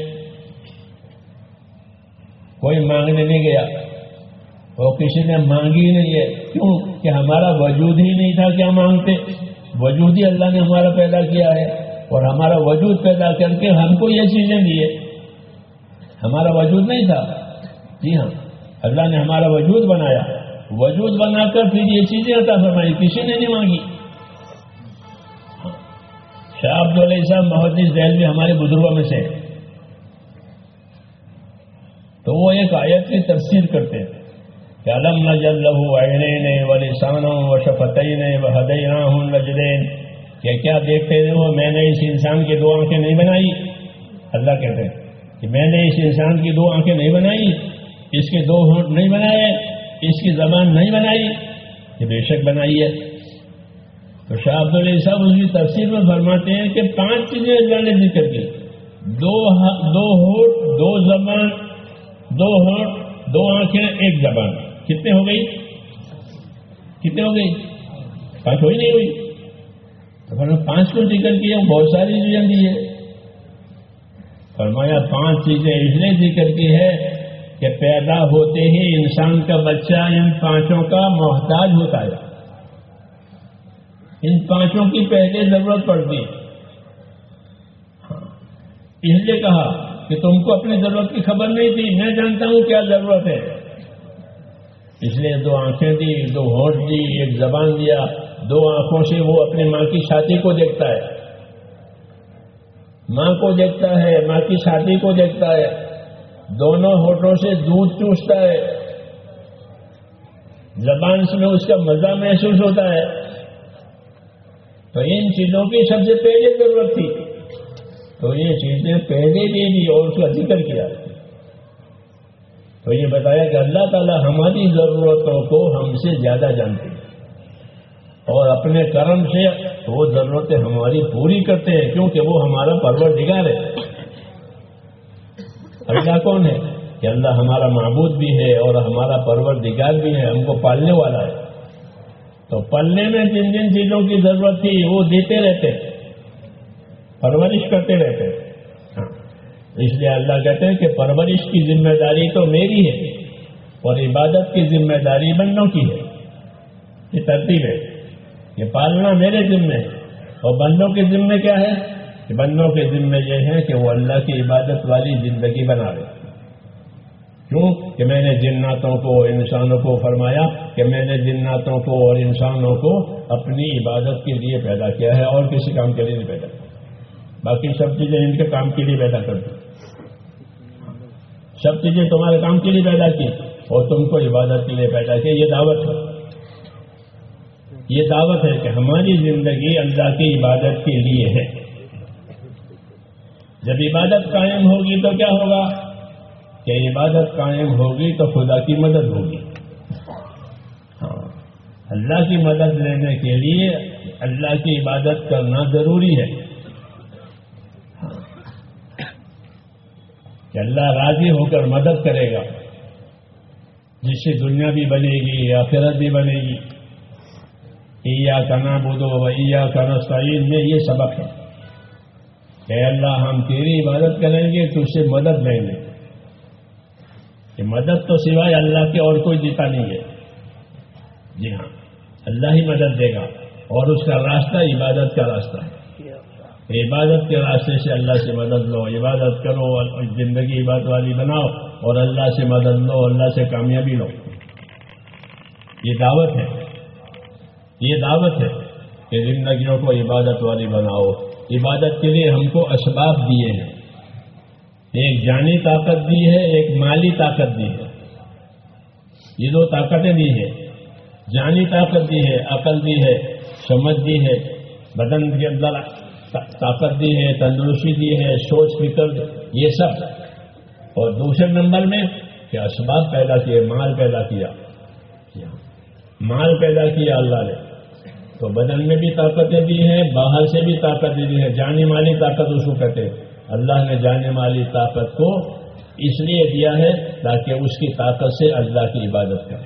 کوئی مانگنے نہیں گیا اور کسی نے مانگی نہیں ہے. کیوں؟ کہ ہمارا وجود ہی نہیں تھا کیا مانگتے. وجود ہی اللہ نے ہمارا پیدا کیا ہے اور ہمارا وجود پیدا کر کے ہم کو یہ چیزیں دیے. ہمارا وجود نہیں تھا. جی ہاں، اللہ نے ہمارا وجود بنایا، وجود بنا کر پھر یہ چیزیں عطا فرمائی، کسی نے نہیں مانگی. شاہ عبداللہ صاحب محدث دہلوی ہمارے بزرگوں میں سے، تو وہ ایک آیت کی تفسیر کرتے ہیں کہ الم نجعل له عینین ولسانا وشفتین وہدیناہ النجدین. کہ کیا دیکھتے ہو میں نے اس انسان کی دو آنکھیں نہیں بنائی. اللہ کہتے ہیں کہ میں نے اس انسان کی دو آنکھیں نہیں بنائی، اس کے دو ہونٹ نہیں بنائے، اس کی زبان نہیں بنائی. کہ بے شک بنائی ہے. تو شاہ عبداللہ صاحب اس کی تفسیر میں فرماتے ہیں کہ پانچ چیزیں اللہ نے ذکر کی، دو دو ہونٹ، دو زبان، دو ہونٹ، دو آنکھیں، ایک زبان. کتنے ہو گئی؟ کتنے ہو گئی؟ پانچ ہوئی نہیں ہوئی. تو فرمایا پانچ کو ذکر کیا، بہت ساری چیزیں دی ہے. فرمایا پانچ چیزیں اس لیے ذکر کی ہے کہ پیدا ہوتے ہی انسان کا بچہ ان پانچوں کا محتاج ہوتا ہے. ان پانچوں کی پہلے ضرورت پڑتی ہے. اس لیے کہا کہ تم کو اپنی ضرورت کی خبر نہیں تھی، میں جانتا ہوں کیا ضرورت ہے. اس لیے دو آنکھیں دی، دو ہونٹ دی، ایک زبان دیا. دو آنکھوں سے وہ اپنی ماں کی چھاتی کو دیکھتا ہے، ماں کو دیکھتا ہے، ماں کی چھاتی کو دیکھتا ہے. دونوں ہونٹوں سے دودھ چوستا ہے، زبان سے اس کا مزہ محسوس ہوتا ہے. تو ان چیزوں کی سب سے پہلے ضرورت تھی، تو یہ چیزیں پہلے دے دی اور اس کا ذکر کیا. تو یہ بتایا کہ اللہ تعالیٰ ہماری ضرورتوں کو ہم سے زیادہ جانتے ہیں اور اپنے کرم سے وہ ضرورتیں ہماری پوری کرتے ہیں، کیونکہ وہ ہمارا پروردگار ہے. اللہ کون ہے؟ کہ اللہ ہمارا معبود بھی ہے اور ہمارا پروردگار بھی ہے، ہم کو پالنے والا ہے. تو پلنے میں جن جن چیزوں کی ضرورت تھی وہ دیتے رہتے، پرورش کرتے رہتے. ہاں اس لیے اللہ کہتے ہیں کہ پرورش کی ذمہ داری تو میری ہے اور عبادت کی ذمہ داری بندوں کی ہے. یہ ترتیب ہے کہ پالنا میرے ذمے ہے اور بندوں کے ذمے کیا ہے؟ کہ بندوں کے ذمے یہ ہے کہ وہ اللہ کی عبادت والی زندگی بنا لے. کیوں؟ کہ میں نے جناتوں کو انسانوں کو فرمایا کہ میں نے جناتوں کو اور انسانوں کو اپنی عبادت کے لیے پیدا کیا ہے اور کسی کام کے لیے نہیں پیدا کیا. باقی سب چیزیں ان کے کام کے لیے پیدا کر دی، سب چیزیں تمہارے کام کے لیے پیدا کی اور تم کو عبادت کے لیے پیدا کیا. یہ دعوت ہے، یہ دعوت ہے کہ ہماری زندگی اللہ کی عبادت کے لیے ہے. جب عبادت قائم ہوگی تو کیا ہوگا؟ کہ عبادت قائم ہوگی تو خدا کی مدد ہوگی. ہاں اللہ کی مدد لینے کے لیے اللہ کی عبادت کرنا ضروری ہے کہ اللہ راضی ہو کر مدد کرے گا، جس سے دنیا بھی بنے گی آخرت بھی بنے گی۔ ایاک نعبد و ایاک نستعین میں یہ سبق ہے کہ اللہ ہم تیری عبادت کریں گے، تجھ سے مدد لیں گے۔ کہ مدد تو سوائے اللہ کے اور کوئی دیتا نہیں ہے، جی ہاں اللہ ہی مدد دے گا، اور اس کا راستہ عبادت کا راستہ ہے۔ عبادت کے راستے سے اللہ سے مدد لو، عبادت کرو، زندگی عبادت والی بناؤ، اور اللہ سے مدد لو، اللہ سے کامیابی لو۔ یہ دعوت ہے، یہ دعوت ہے کہ زندگیوں کو عبادت والی بناؤ۔ عبادت کے لیے ہم کو اسباب دیے ہیں، ایک جانی طاقت دی ہے، ایک مالی طاقت دی ہے، یہ دو طاقتیں دی ہے۔ جانی طاقت دی ہے، عقل دی ہے، سمجھ دی ہے، بدن کے اندر طاقت دی ہے، تندرستی دی ہے، سوچ فکر، یہ سب۔ اور دوسرے نمبر میں کہ اسباب پیدا کیے، مال پیدا کیا، مال پیدا کیا اللہ نے، تو بدن میں بھی طاقتیں دی ہیں، باہر سے بھی طاقتیں دی ہیں۔ جانی مالی طاقت اس کو کہتے ہیں۔ اللہ نے جانی مالی طاقت کو اس لیے دیا ہے تاکہ اس کی طاقت سے اللہ کی عبادت کرے۔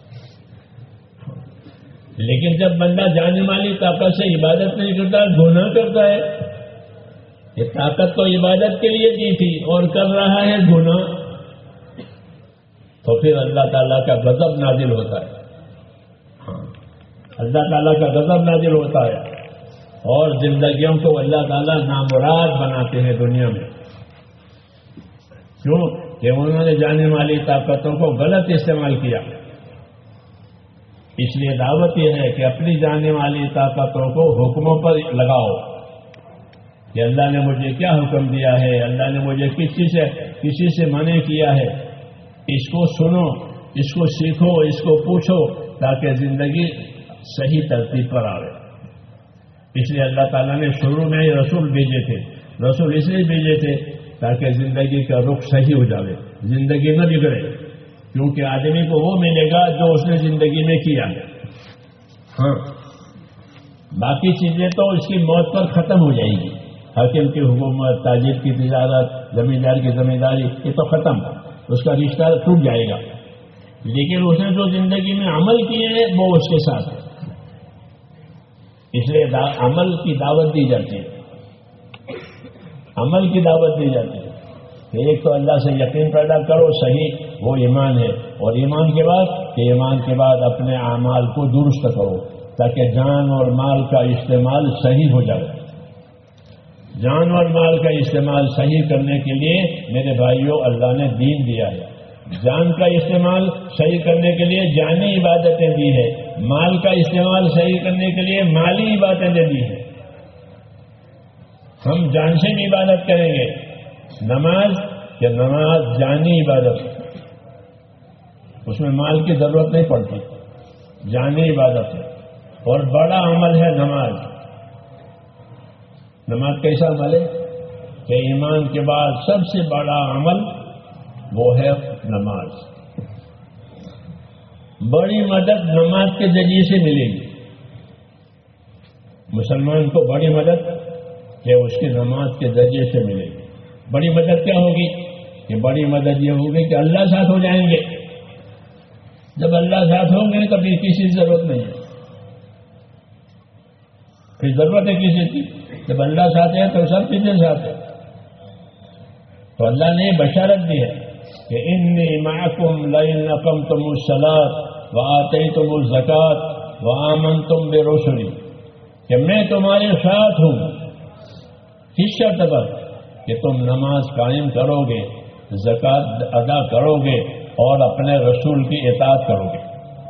لیکن جب بندہ جانی مالی طاقت سے عبادت نہیں کرتا، گناہ کرتا ہے، یہ طاقت تو عبادت کے لیے دی تھی اور کر رہا ہے گناہ، تو پھر اللہ تعالیٰ کا غضب نازل ہوتا ہے۔ اللہ تعالیٰ کا غضب نازل ہوتا ہے، اور زندگیوں کو اللہ تعالیٰ نامراد بناتے ہیں دنیا میں۔ کیوں کہ انہوں نے جانے والی طاقتوں کو غلط استعمال کیا۔ اس لیے دعوت یہ ہے کہ اپنی جانے والی طاقتوں کو حکموں پر لگاؤ کہ اللہ نے مجھے کیا حکم دیا ہے، اللہ نے مجھے کس چیز سے کسی سے منع کیا ہے، اس کو سنو، اس کو سیکھو، اس کو پوچھو، تاکہ زندگی صحیح ترتیب پر آئے۔ اس لیے اللہ تعالیٰ نے شروع میں ہی رسول بھیجے تھے۔ رسول اس لیے بھیجے تھے تاکہ زندگی کا رخ صحیح ہو جائے، زندگی نہ بگڑے، کیونکہ آدمی کو وہ ملے گا جو اس نے زندگی میں کیا ہے۔ ہاں باقی چیزیں تو اس کی موت پر ختم ہو جائیں گی، حاکم کی حکومت، تاجر کی تجارت، زمیندار کی زمینداری، یہ تو ختم، اس کا رشتہ ٹوٹ جائے گا۔ لیکن اس نے جو زندگی میں عمل کیے ہیں وہ اس کے ساتھ ہے، اس لیے عمل کی دعوت دی جاتی ہے، عمل کی دعوت دی جاتی ہے کہ ایک تو اللہ سے یقین پیدا کرو، صحیح وہ ایمان ہے، اور ایمان کے بعد کہ ایمان کے بعد اپنے اعمال کو درست کرو تاکہ جان اور مال کا استعمال صحیح ہو جائے۔ جان اور مال کا استعمال صحیح کرنے کے لیے میرے بھائیوں اللہ نے دین دیا ہے۔ جان کا استعمال صحیح کرنے کے لیے جانی عبادتیں دی ہے، مال کا استعمال صحیح کرنے کے لیے مالی عبادتیں دی ہیں۔ ہم جان سے بھی عبادت کریں گے، نماز کہ نماز جانی عبادت، اس میں مال کی ضرورت نہیں پڑتی، جانی عبادت ہے، اور بڑا عمل ہے نماز۔ نماز کیسا عمل ہے کہ ایمان کے بعد سب سے بڑا عمل وہ ہے نماز۔ بڑی مدد نماز کے ذریعے سے ملے گی مسلمان کو، بڑی مدد کہ اس کی نماز کے ذریعے سے ملے گی۔ بڑی مدد کیا ہوگی کہ بڑی مدد یہ ہوگی کہ اللہ ساتھ ہو جائیں گے۔ جب اللہ ساتھ ہوں گے تو پھر کسی کی ضرورت نہیں ہے، پھر ضرورت ہے کسی کی؟ جب اللہ ساتھ ہے تو سب چیزیں ساتھ ہے۔ تو اللہ نے بشارت دی ہے کہ انی معکم لئن اقمتم الصلاۃ وآتیتم الزکاۃ وآمنتم برسلی، کہ میں تمہارے ساتھ ہوں کس شرط پر کہ تم نماز قائم کرو گے، زکوٰۃ ادا کرو گے اور اپنے رسول کی اطاعت کرو گے۔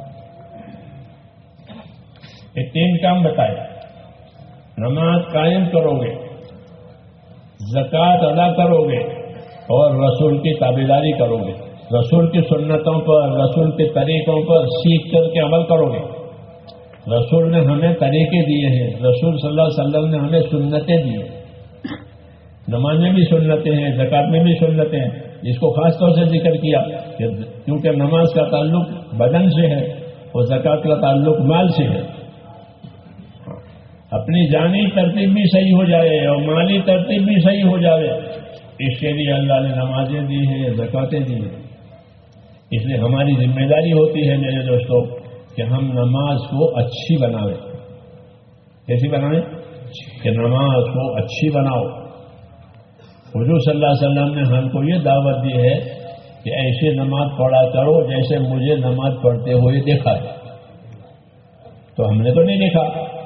یہ تین کام بتائے، نماز قائم کرو گے، زکوٰۃ ادا کرو گے اور رسول کی تابعداری کرو گے، رسول کی سنتوں پر، رسول کے طریقوں پر سیکھ کر کے عمل کرو گے۔ رسول نے ہمیں طریقے دیے ہیں، رسول صلی اللہ علیہ وسلم نے ہمیں سنتیں دی ہیں، نماز میں بھی سنتیں ہیں، زکوٰۃ میں بھی سنتیں ہیں۔ اس کو خاص طور سے ذکر کیا کہ کیونکہ نماز کا تعلق بدن سے ہے وہ زکوٰۃ کا تعلق مال سے ہے. اپنی جانی ترتیب بھی صحیح ہو جائے اور مالی ترتیب بھی صحیح ہو جائے، اس کے لیے اللہ نے نمازیں دی ہیں، زکوٰتیں دی ہیں. اس لیے ہماری ذمہ داری ہوتی ہے میرے دوستوں کہ ہم نماز کو اچھی بنائیں. کیسی بنائیں؟ کہ نماز کو اچھی بناؤ. حضور صلی اللہ علیہ وسلم نے ہم کو یہ دعوت دی ہے کہ ایسے نماز پڑھا کرو جیسے مجھے نماز پڑھتے ہوئے دیکھا ہے. تو ہم نے تو نہیں دیکھا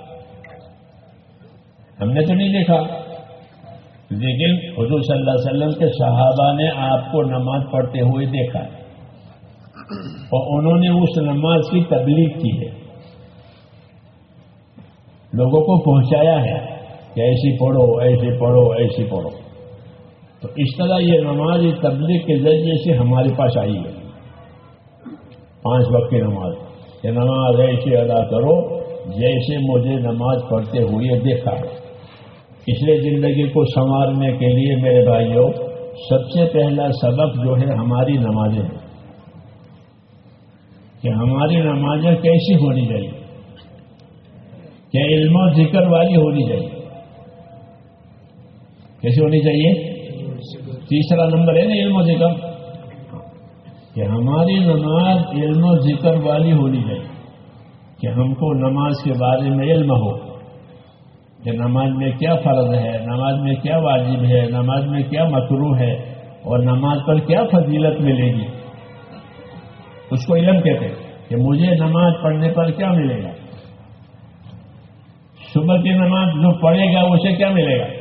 ہم نے تو نہیں دیکھا لیکن حضور صلی اللہ علیہ وسلم کے صحابہ نے آپ کو نماز پڑھتے ہوئے دیکھا ہے اور انہوں نے اس نماز کی تبلیغ کی ہے، لوگوں کو پہنچایا ہے کہ ایسی پڑھو ایسی پڑھو ایسی پڑھو. تو اس طرح یہ نماز تبلیغ کے ذریعے سے ہمارے پاس آئی ہے. پانچ وقت کی نماز، یہ نماز ایسی ادا کرو جیسے مجھے نماز پڑھتے ہوئے دیکھا ہے. اس لیے زندگی کو سنوارنے کے لیے میرے بھائیوں سب سے پہلا سبق جو ہے ہماری نمازیں ہیں کہ ہماری نمازیں کیسی ہونی چاہیے، کہ علم و ذکر والی ہونی چاہیے. کیسی ہونی چاہیے؟ تیسرا نمبر ہے نا علم و ذکر، کہ ہماری نماز علم و ذکر والی ہونی چاہیے، کہ ہم کو نماز کے بارے میں علم ہو کہ نماز میں کیا فرض ہے، نماز میں کیا واجب ہے، نماز میں کیا مکروہ ہے اور نماز پر کیا فضیلت ملے گی. اس کو علم کہتے ہیں کہ مجھے نماز پڑھنے پر کیا ملے گا. صبح کی نماز جو پڑھے گا اسے کیا ملے گا.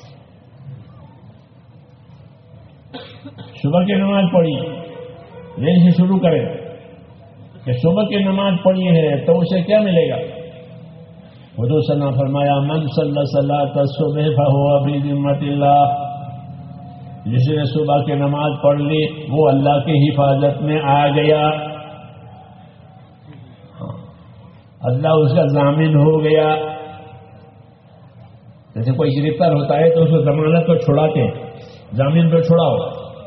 صبح کی نماز پڑھی دن سے شروع کرے کہ صبح کی نماز پڑھی ہے تو اسے کیا ملے گا. حضور صلی اللہ علیہ وسلم فرمایا من صلی صلاۃ الصبح فهو فی ذمۃ اللہ، جس نے صبح کی نماز پڑھ لی وہ اللہ کی حفاظت میں آ گیا، اللہ اس کا ضامن ہو گیا. جیسے کوئی گرفتار ہوتا ہے تو اس کو ضمانت کو چھڑاتے ہیں، ضامن پہ چھڑاؤ،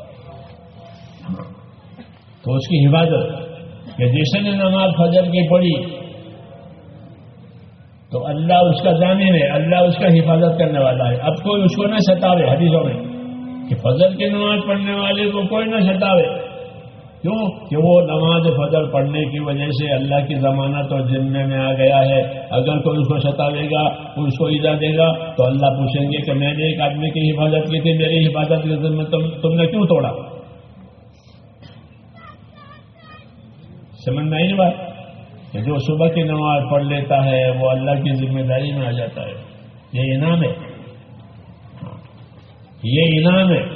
تو اس کی حفاظت کہ جس نے نماز فجر کی پڑھی تو اللہ اس کا ضامن ہے، اللہ اس کا حفاظت کرنے والا ہے. اب کوئی اس کو نہ ستاوے، حدیثوں میں کہ فجر کی نماز پڑھنے والے کو کوئی نہ ستاوے. کیوں؟ کہ وہ نماز فجر پڑھنے کی وجہ سے اللہ کی ضمانت اور ذمے میں آ گیا ہے. اگر کوئی اس کو ستاوے گا، کوئی اس کو ایذا دے گا تو اللہ پوچھیں گے کہ میں نے ایک آدمی کی حفاظت کی تھی، میری حفاظت کے ذمے تم, تم نے کیوں توڑا. سمجھ میں آئی بات کہ جو صبح کی نماز پڑھ لیتا ہے وہ اللہ کی ذمہ داری میں آ جاتا ہے. یہ انعام ہے، یہ انعام ہے.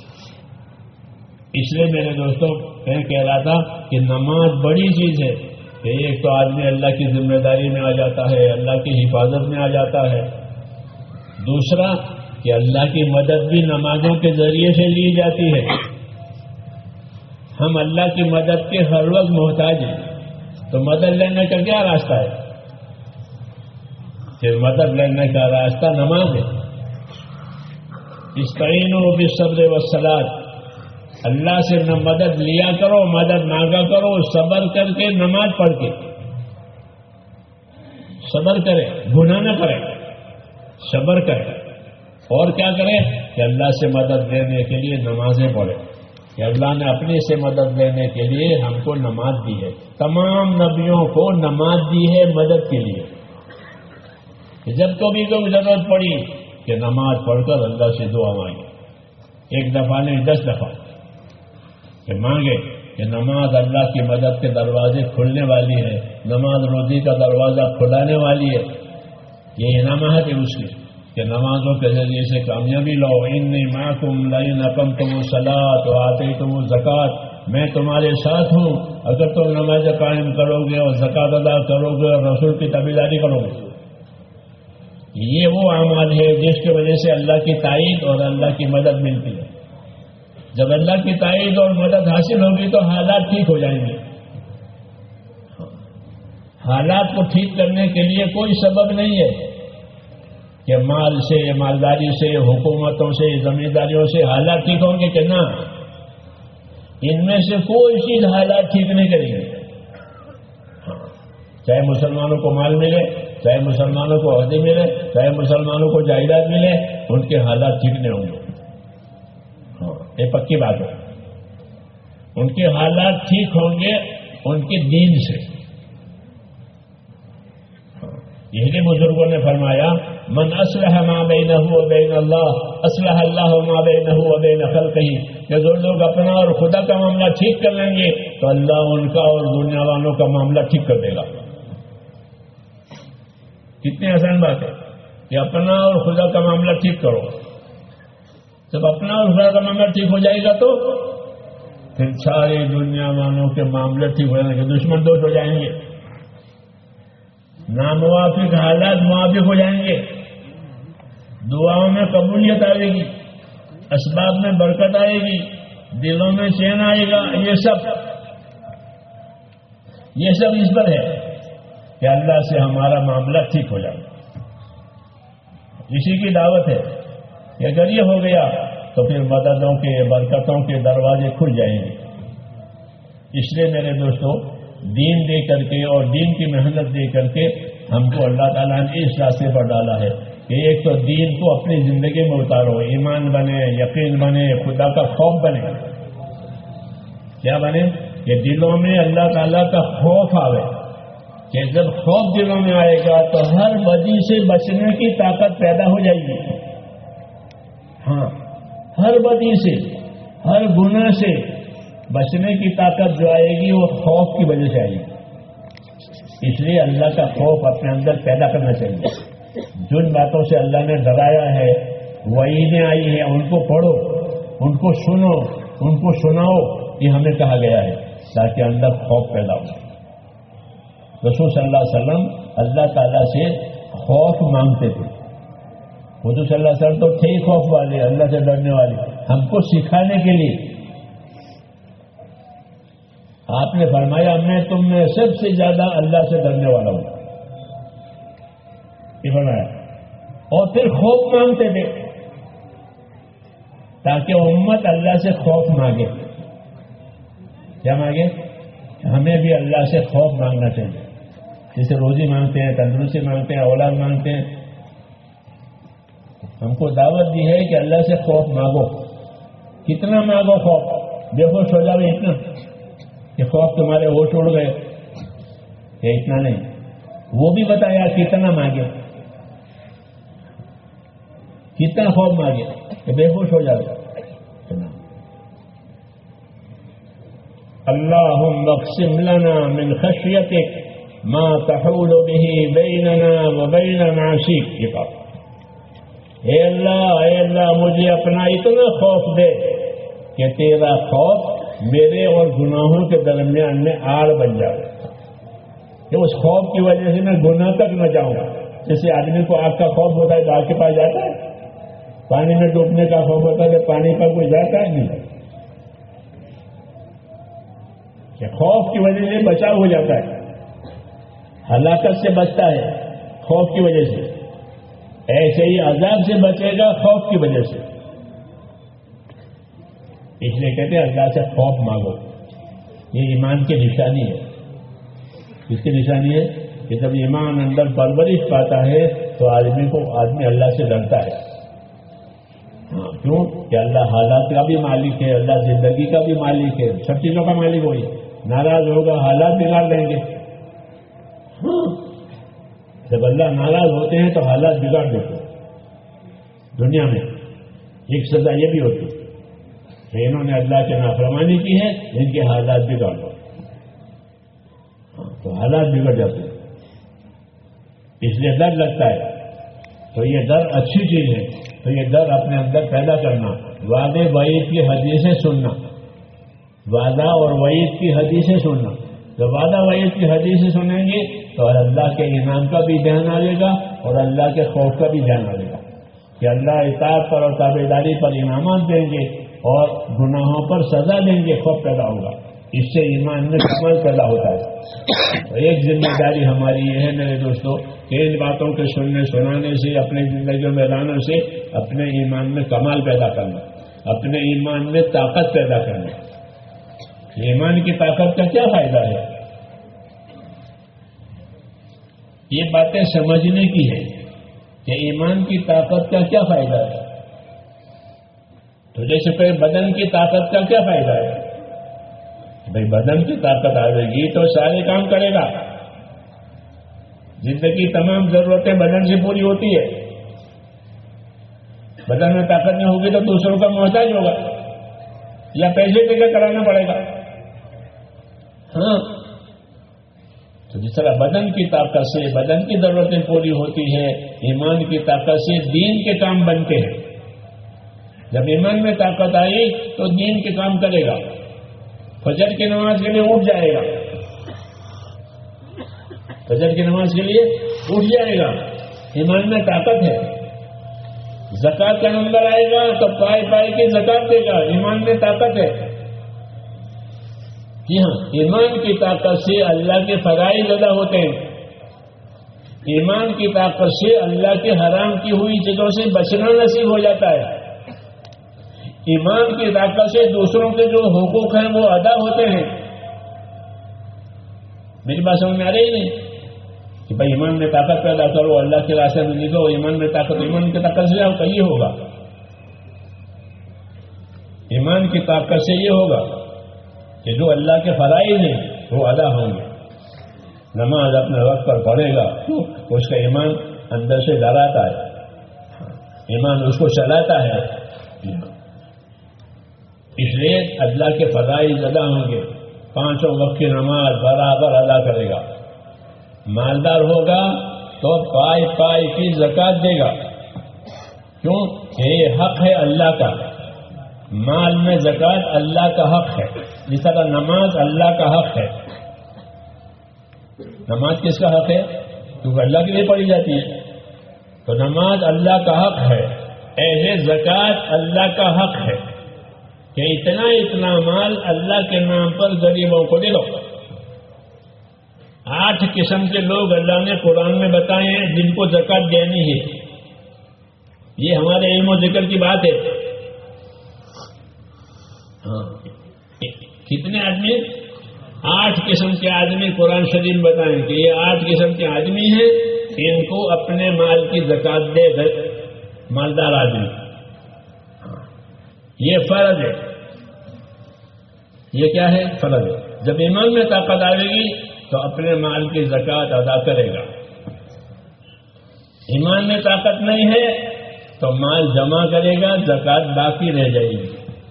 اس لیے میرے دوستوں میں کہہ رہا تھا کہ نماز بڑی چیز ہے کہ ایک تو آدمی اللہ کی ذمہ داری میں آ جاتا ہے، اللہ کی حفاظت میں آ جاتا ہے. دوسرا کہ اللہ کی مدد بھی نمازوں کے ذریعے سے لی جاتی ہے. ہم اللہ کی مدد کے ہر وقت محتاج ہیں، تو مدد لینے کا کیا راستہ ہے؟ کہ مدد لینے کا راستہ نماز ہے. استعینوا بالصبر والصلاۃ، اللہ سے نہ مدد لیا کرو، مدد مانگا کرو، صبر کر کے نماز پڑھ کے. صبر کرے، گناہ نہ کرے، صبر کرے. اور کیا کرے کہ اللہ سے مدد لینے کے لیے نمازیں پڑھے. کہ اللہ نے اپنے سے مدد لینے کے لیے ہم کو نماز دی ہے. تمام نبیوں کو نماز دی ہے مدد کے لیے. کہ جب کو بھی کوئی ضرورت پڑی کہ نماز پڑھ کر اللہ سے دعا مانگے. ایک دفعہ نہیں دس دفعہ کہ مانگے کہ نماز اللہ کی مدد کے دروازے کھلنے والی ہے، نماز روزی کا دروازہ کھلانے والی ہے. یہ انعامات ہے اس کی کہ نمازوں کے ذریعے سے کامیابی لو. انی معکم لئن اقمتم الصلاۃ وآتیتم الزکوٰۃ، میں تمہارے ساتھ ہوں اگر تم نماز قائم کرو گے اور زکوٰۃ ادا کرو گے اور رسول کی تابعداری کرو گے. یہ وہ اعمال ہے جس کی وجہ سے اللہ کی تائید اور اللہ کی مدد ملتی ہے. جب اللہ کی تائید اور مدد حاصل ہوگی تو حالات ٹھیک ہو جائیں گے. حالات کو ٹھیک کرنے کے لیے کوئی سبب نہیں ہے کہ مال سے، مالداری سے، حکومتوں سے، زمینداریوں سے حالات ٹھیک ہوں گے کہ نہ. ان میں سے کوئی چیز حالات ٹھیک نہیں کرے گی. چاہے مسلمانوں کو مال ملے، چاہے مسلمانوں کو عہدے ملے، چاہے مسلمانوں کو جائیداد ملے، ان کے حالات ٹھیک نہیں ہوں گے. ہاں یہ پکی بات ہے. ان کے حالات ٹھیک ہوں گے ان کے دین سے. یہی بزرگوں نے فرمایا من اصلح ما بینہ و بین اللہ اصلح اللہ ما بینہ و بین خلقہ، کہ جو لوگ اپنا اور خدا کا معاملہ ٹھیک کر لیں گے تو اللہ ان کا اور دنیا والوں کا معاملہ ٹھیک کر دے گا. کتنی آسان بات ہے کہ اپنا اور خدا کا معاملہ ٹھیک کرو. جب اپنا اور خدا کا معاملہ ٹھیک ہو جائے گا تو پھر ساری دنیا والوں کے معاملے ٹھیک ہو جائیں گے، دشمن دوست ہو جائیں گے، ناموافق حالات موافق ہو جائیں گے، دعاؤں میں قبولیت آئے گی، اسباب میں برکت آئے گی، دلوں میں چین آئے گا. یہ سب یہ سب اس پر ہے کہ اللہ سے ہمارا معاملہ ٹھیک ہو جائے. اسی کی دعوت ہے کہ اگر یہ ہو گیا تو پھر مددوں کے برکتوں کے دروازے کھل جائیں گے. اس لیے میرے دوستو دین دے کر کے اور دین کی محنت دے کر کے ہم کو اللہ تعالیٰ نے اس راستے پر ڈالا ہے کہ ایک تو دین کو اپنی زندگی میں اتارو، ایمان بنے، یقین بنے، خدا کا خوف بنے. کیا بنے؟ کہ دلوں میں اللہ تعالیٰ کا خوف آوے. کہ جب خوف دلوں میں آئے گا تو ہر بدی سے بچنے کی طاقت پیدا ہو جائے گی. ہاں ہر بدی سے، ہر گناہ سے بچنے کی طاقت جو آئے گی وہ خوف کی وجہ سے آئے گی. اس لیے اللہ کا خوف اپنے اندر پیدا کرنا چاہیے. جن باتوں سے اللہ نے ڈرایا ہے، وعیدیں آئی ہیں، ان کو پڑھو، ان کو سنو، ان کو سناؤ. یہ ہمیں کہا گیا ہے تاکہ اندر خوف پیدا ہو. رسول صلی اللہ علیہ وسلم اللہ تعالیٰ سے خوف مانگتے تھے. حضور صلی اللہ علیہ وسلم تو تھے ہی خوف والے، اللہ سے ڈرنے والے. ہم کو سکھانے کے لیے آپ نے فرمایا میں تم میں سب سے زیادہ اللہ سے ڈرنے والا ہوں. یہ فرمایا. اور پھر خوف مانگتے تھے تاکہ امت اللہ سے خوف مانگے. کیا مانگے؟ ہمیں بھی اللہ سے خوف مانگنا چاہیے. جیسے روزی مانگتے ہیں، تندرستی مانگتے ہیں، اولاد مانگتے ہیں. ہم کو دعوت دی ہے کہ اللہ سے خوف مانگو. کتنا مانگو خوف؟ بے ہوش ہو جاؤ اتنا کہ خوف تمہارے ہوش اڑ گئے کہ اتنا نہیں. وہ بھی بتایا کتنا مانگے، کتنا خوف مانگے کہ بے ہوش ہو جاؤ. اللہم اقسم لنا من خشیتک ما تحول به بیننا وبین معصیک. یہ کہا اے اللہ، اے اللہ مجھے اپنا اتنا خوف دے کہ تیرا خوف میرے اور گناہوں کے درمیان میں آڑ بن جائے کہ اس خوف کی وجہ سے میں گناہ تک نہ جاؤں. جیسے آدمی کو آگ کا خوف ہوتا ہے تو آگ کے پاس جاتا ہے، پانی میں ڈوبنے کا خوف ہوتا ہے کہ پانی پر کوئی جاتا ہے نہیں. کہ خوف کی وجہ سے بچاؤ ہو جاتا ہے، ہلاکت سے بچتا ہے خوف کی وجہ سے. ایسے ہی عذاب سے بچے گا خوف کی وجہ سے. اس لیے کہتے ہیں اللہ سے خوف مانگو. یہ ایمان کی نشانی ہے. اس کی نشانی ہے کہ جب ایمان اندر پرورش پاتا ہے تو آدمی کو آدمی اللہ سے ڈرتا ہے. ہاں کیوں کہ اللہ حالات کا بھی مالک ہے، اللہ زندگی کا بھی مالک ہے، سب چیزوں کا مالک وہی. ناراض ہوگا حالات بگاڑ دیں گے. ہاں جب اللہ ناراض ہوتے ہیں تو حالات بگاڑ دیتے ہیں. دنیا میں ایک سزا یہ بھی ہوتی ہے کہ انہوں نے اللہ کی نافرمانی کی ہے، ان کے حالات بگاڑ دو. تو حالات بگڑ جاتے ہیں. اس لیے ڈر لگتا ہے. تو یہ ڈر اچھی چیز ہے. تو یہ ڈر اپنے اندر پیدا کرنا، وعدے وعید کی حدیثیں سننا، وعدہ اور وعید کی حدیثیں سننا. جب وعدہ وعید کی حدیثیں سنیں گے تو اللہ کے انعام کا بھی دھیان آئے گا اور اللہ کے خوف کا بھی دھیان آئے گا کہ اللہ اطاعت پر اور تابعداری پر انعامات دیں گے اور گناہوں پر سزا دیں گے. خوف پیدا ہوگا. اس سے ایمان میں کمال پیدا ہوتا ہے. تو ایک ذمہ داری ہماری یہ ہے میرے دوستوں کہ ان باتوں کے سننے سنانے سے، اپنے زندگیوں میں لانے سے اپنے ایمان میں کمال پیدا کرنا، اپنے ایمان میں طاقت پیدا کرنا. ایمان کی طاقت کا کیا فائدہ ہے؟ یہ باتیں سمجھنے کی ہے کہ ایمان کی طاقت کا کیا فائدہ ہے. تو جیسے پھر بدن کی طاقت کا کیا فائدہ ہے؟ بھائی بدن کی طاقت آئے گی تو سارے کام کرے گا. زندگی تمام ضرورتیں بدن سے پوری ہوتی ہے. بدن میں طاقت نہیں ہوگی تو دوسروں کا محتاج ہوگا یا پیسے دے کر کرانا پڑے گا. ہاں تو جس طرح بدن کی طاقت سے بدن کی ضرورتیں پوری ہوتی ہیں، ایمان کی طاقت سے دین کے کام بنتے ہیں. جب ایمان میں طاقت آئی تو دین کے کام کرے گا. فجر کی نماز کے لیے اٹھ جائے گا، فجر کی نماز کے لیے اٹھ جائے گا، ایمان میں طاقت ہے. زکات کا نمبر آئے گا تو پائے پائے کی زکات دے گا، ایمان میں طاقت ہے. جی ہاں، ایمان کی طاقت سے اللہ کے فرائض ادا ہوتے ہیں. ایمان کی طاقت سے اللہ کے حرام کی ہوئی چیزوں سے بچنا نصیب ہو جاتا ہے. ایمان کی طاقت سے دوسروں کے جو حقوق ہیں وہ ادا ہوتے ہیں. میری بات سمجھ میں آ رہی نہیں کہ بھائی ایمان میں طاقت پیدا کرو، اللہ کے راستے میں نکلو، ایمان میں طاقت، ایمان کی طاقت سے آؤ تو یہ ہوگا. ایمان کی طاقت سے یہ ہوگا کہ جو اللہ کے فرائض ہیں وہ ادا ہوں گے. نماز اپنے وقت پر پڑھے گا، اس کا ایمان اندر سے ڈراتا ہے، ایمان اس کو چلاتا ہے. اس لیے اللہ کے فرائض ادا ہوں گے. پانچوں وقت کی نماز برابر ادا کرے گا. مالدار ہوگا تو پائی پائی کی زکات دے گا. کیوں کہ یہ حق ہے اللہ کا. مال میں زکات اللہ کا حق ہے، جس طرح نماز اللہ کا حق ہے. نماز کس کا حق ہے؟ کیونکہ اللہ کے لیے پڑھی جاتی ہے. تو نماز اللہ کا حق ہے، ایسے زکات اللہ کا حق ہے کہ اتنا اتنا مال اللہ کے نام پر غریبوں کو دے دو. آٹھ قسم کے لوگ اللہ نے قرآن میں بتائے ہیں جن کو زکات دینی ہے. یہ ہمارے علم و ذکر کی بات ہے. ہاں کتنے آدمی؟ آٹھ قسم کے آدمی قرآن شریف بتائیں کہ یہ آٹھ قسم کے آدمی ہیں، ان کو اپنے مال کی زکات دے دے. مالدار آدمی، یہ فرض ہے. یہ کیا ہے؟ فرض ہے. جب ایمان میں طاقت آئے گی تو اپنے مال کی زکات ادا کرے گا. ایمان میں طاقت نہیں ہے تو مال جمع کرے گا، زکات باقی رہ جائے گی.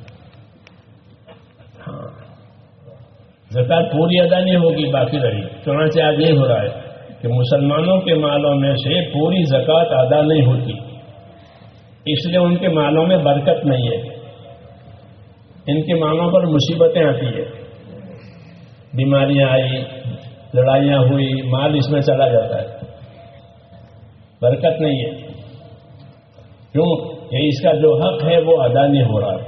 ہاں زکات پوری ادا نہیں ہوگی، باقی رہے گی. چنانچہ آج یہ ہو رہا ہے کہ مسلمانوں کے مالوں میں سے پوری زکات ادا نہیں ہوتی، اس لیے ان کے مالوں میں برکت نہیں ہے. ان کے مالوں پر مصیبتیں آتی ہیں، بیماریاں آئی، لڑائیاں ہوئی، مال اس میں چلا جاتا ہے، برکت نہیں ہے. کیوں کہ اس کا جو حق ہے وہ ادا نہیں ہو رہا ہے.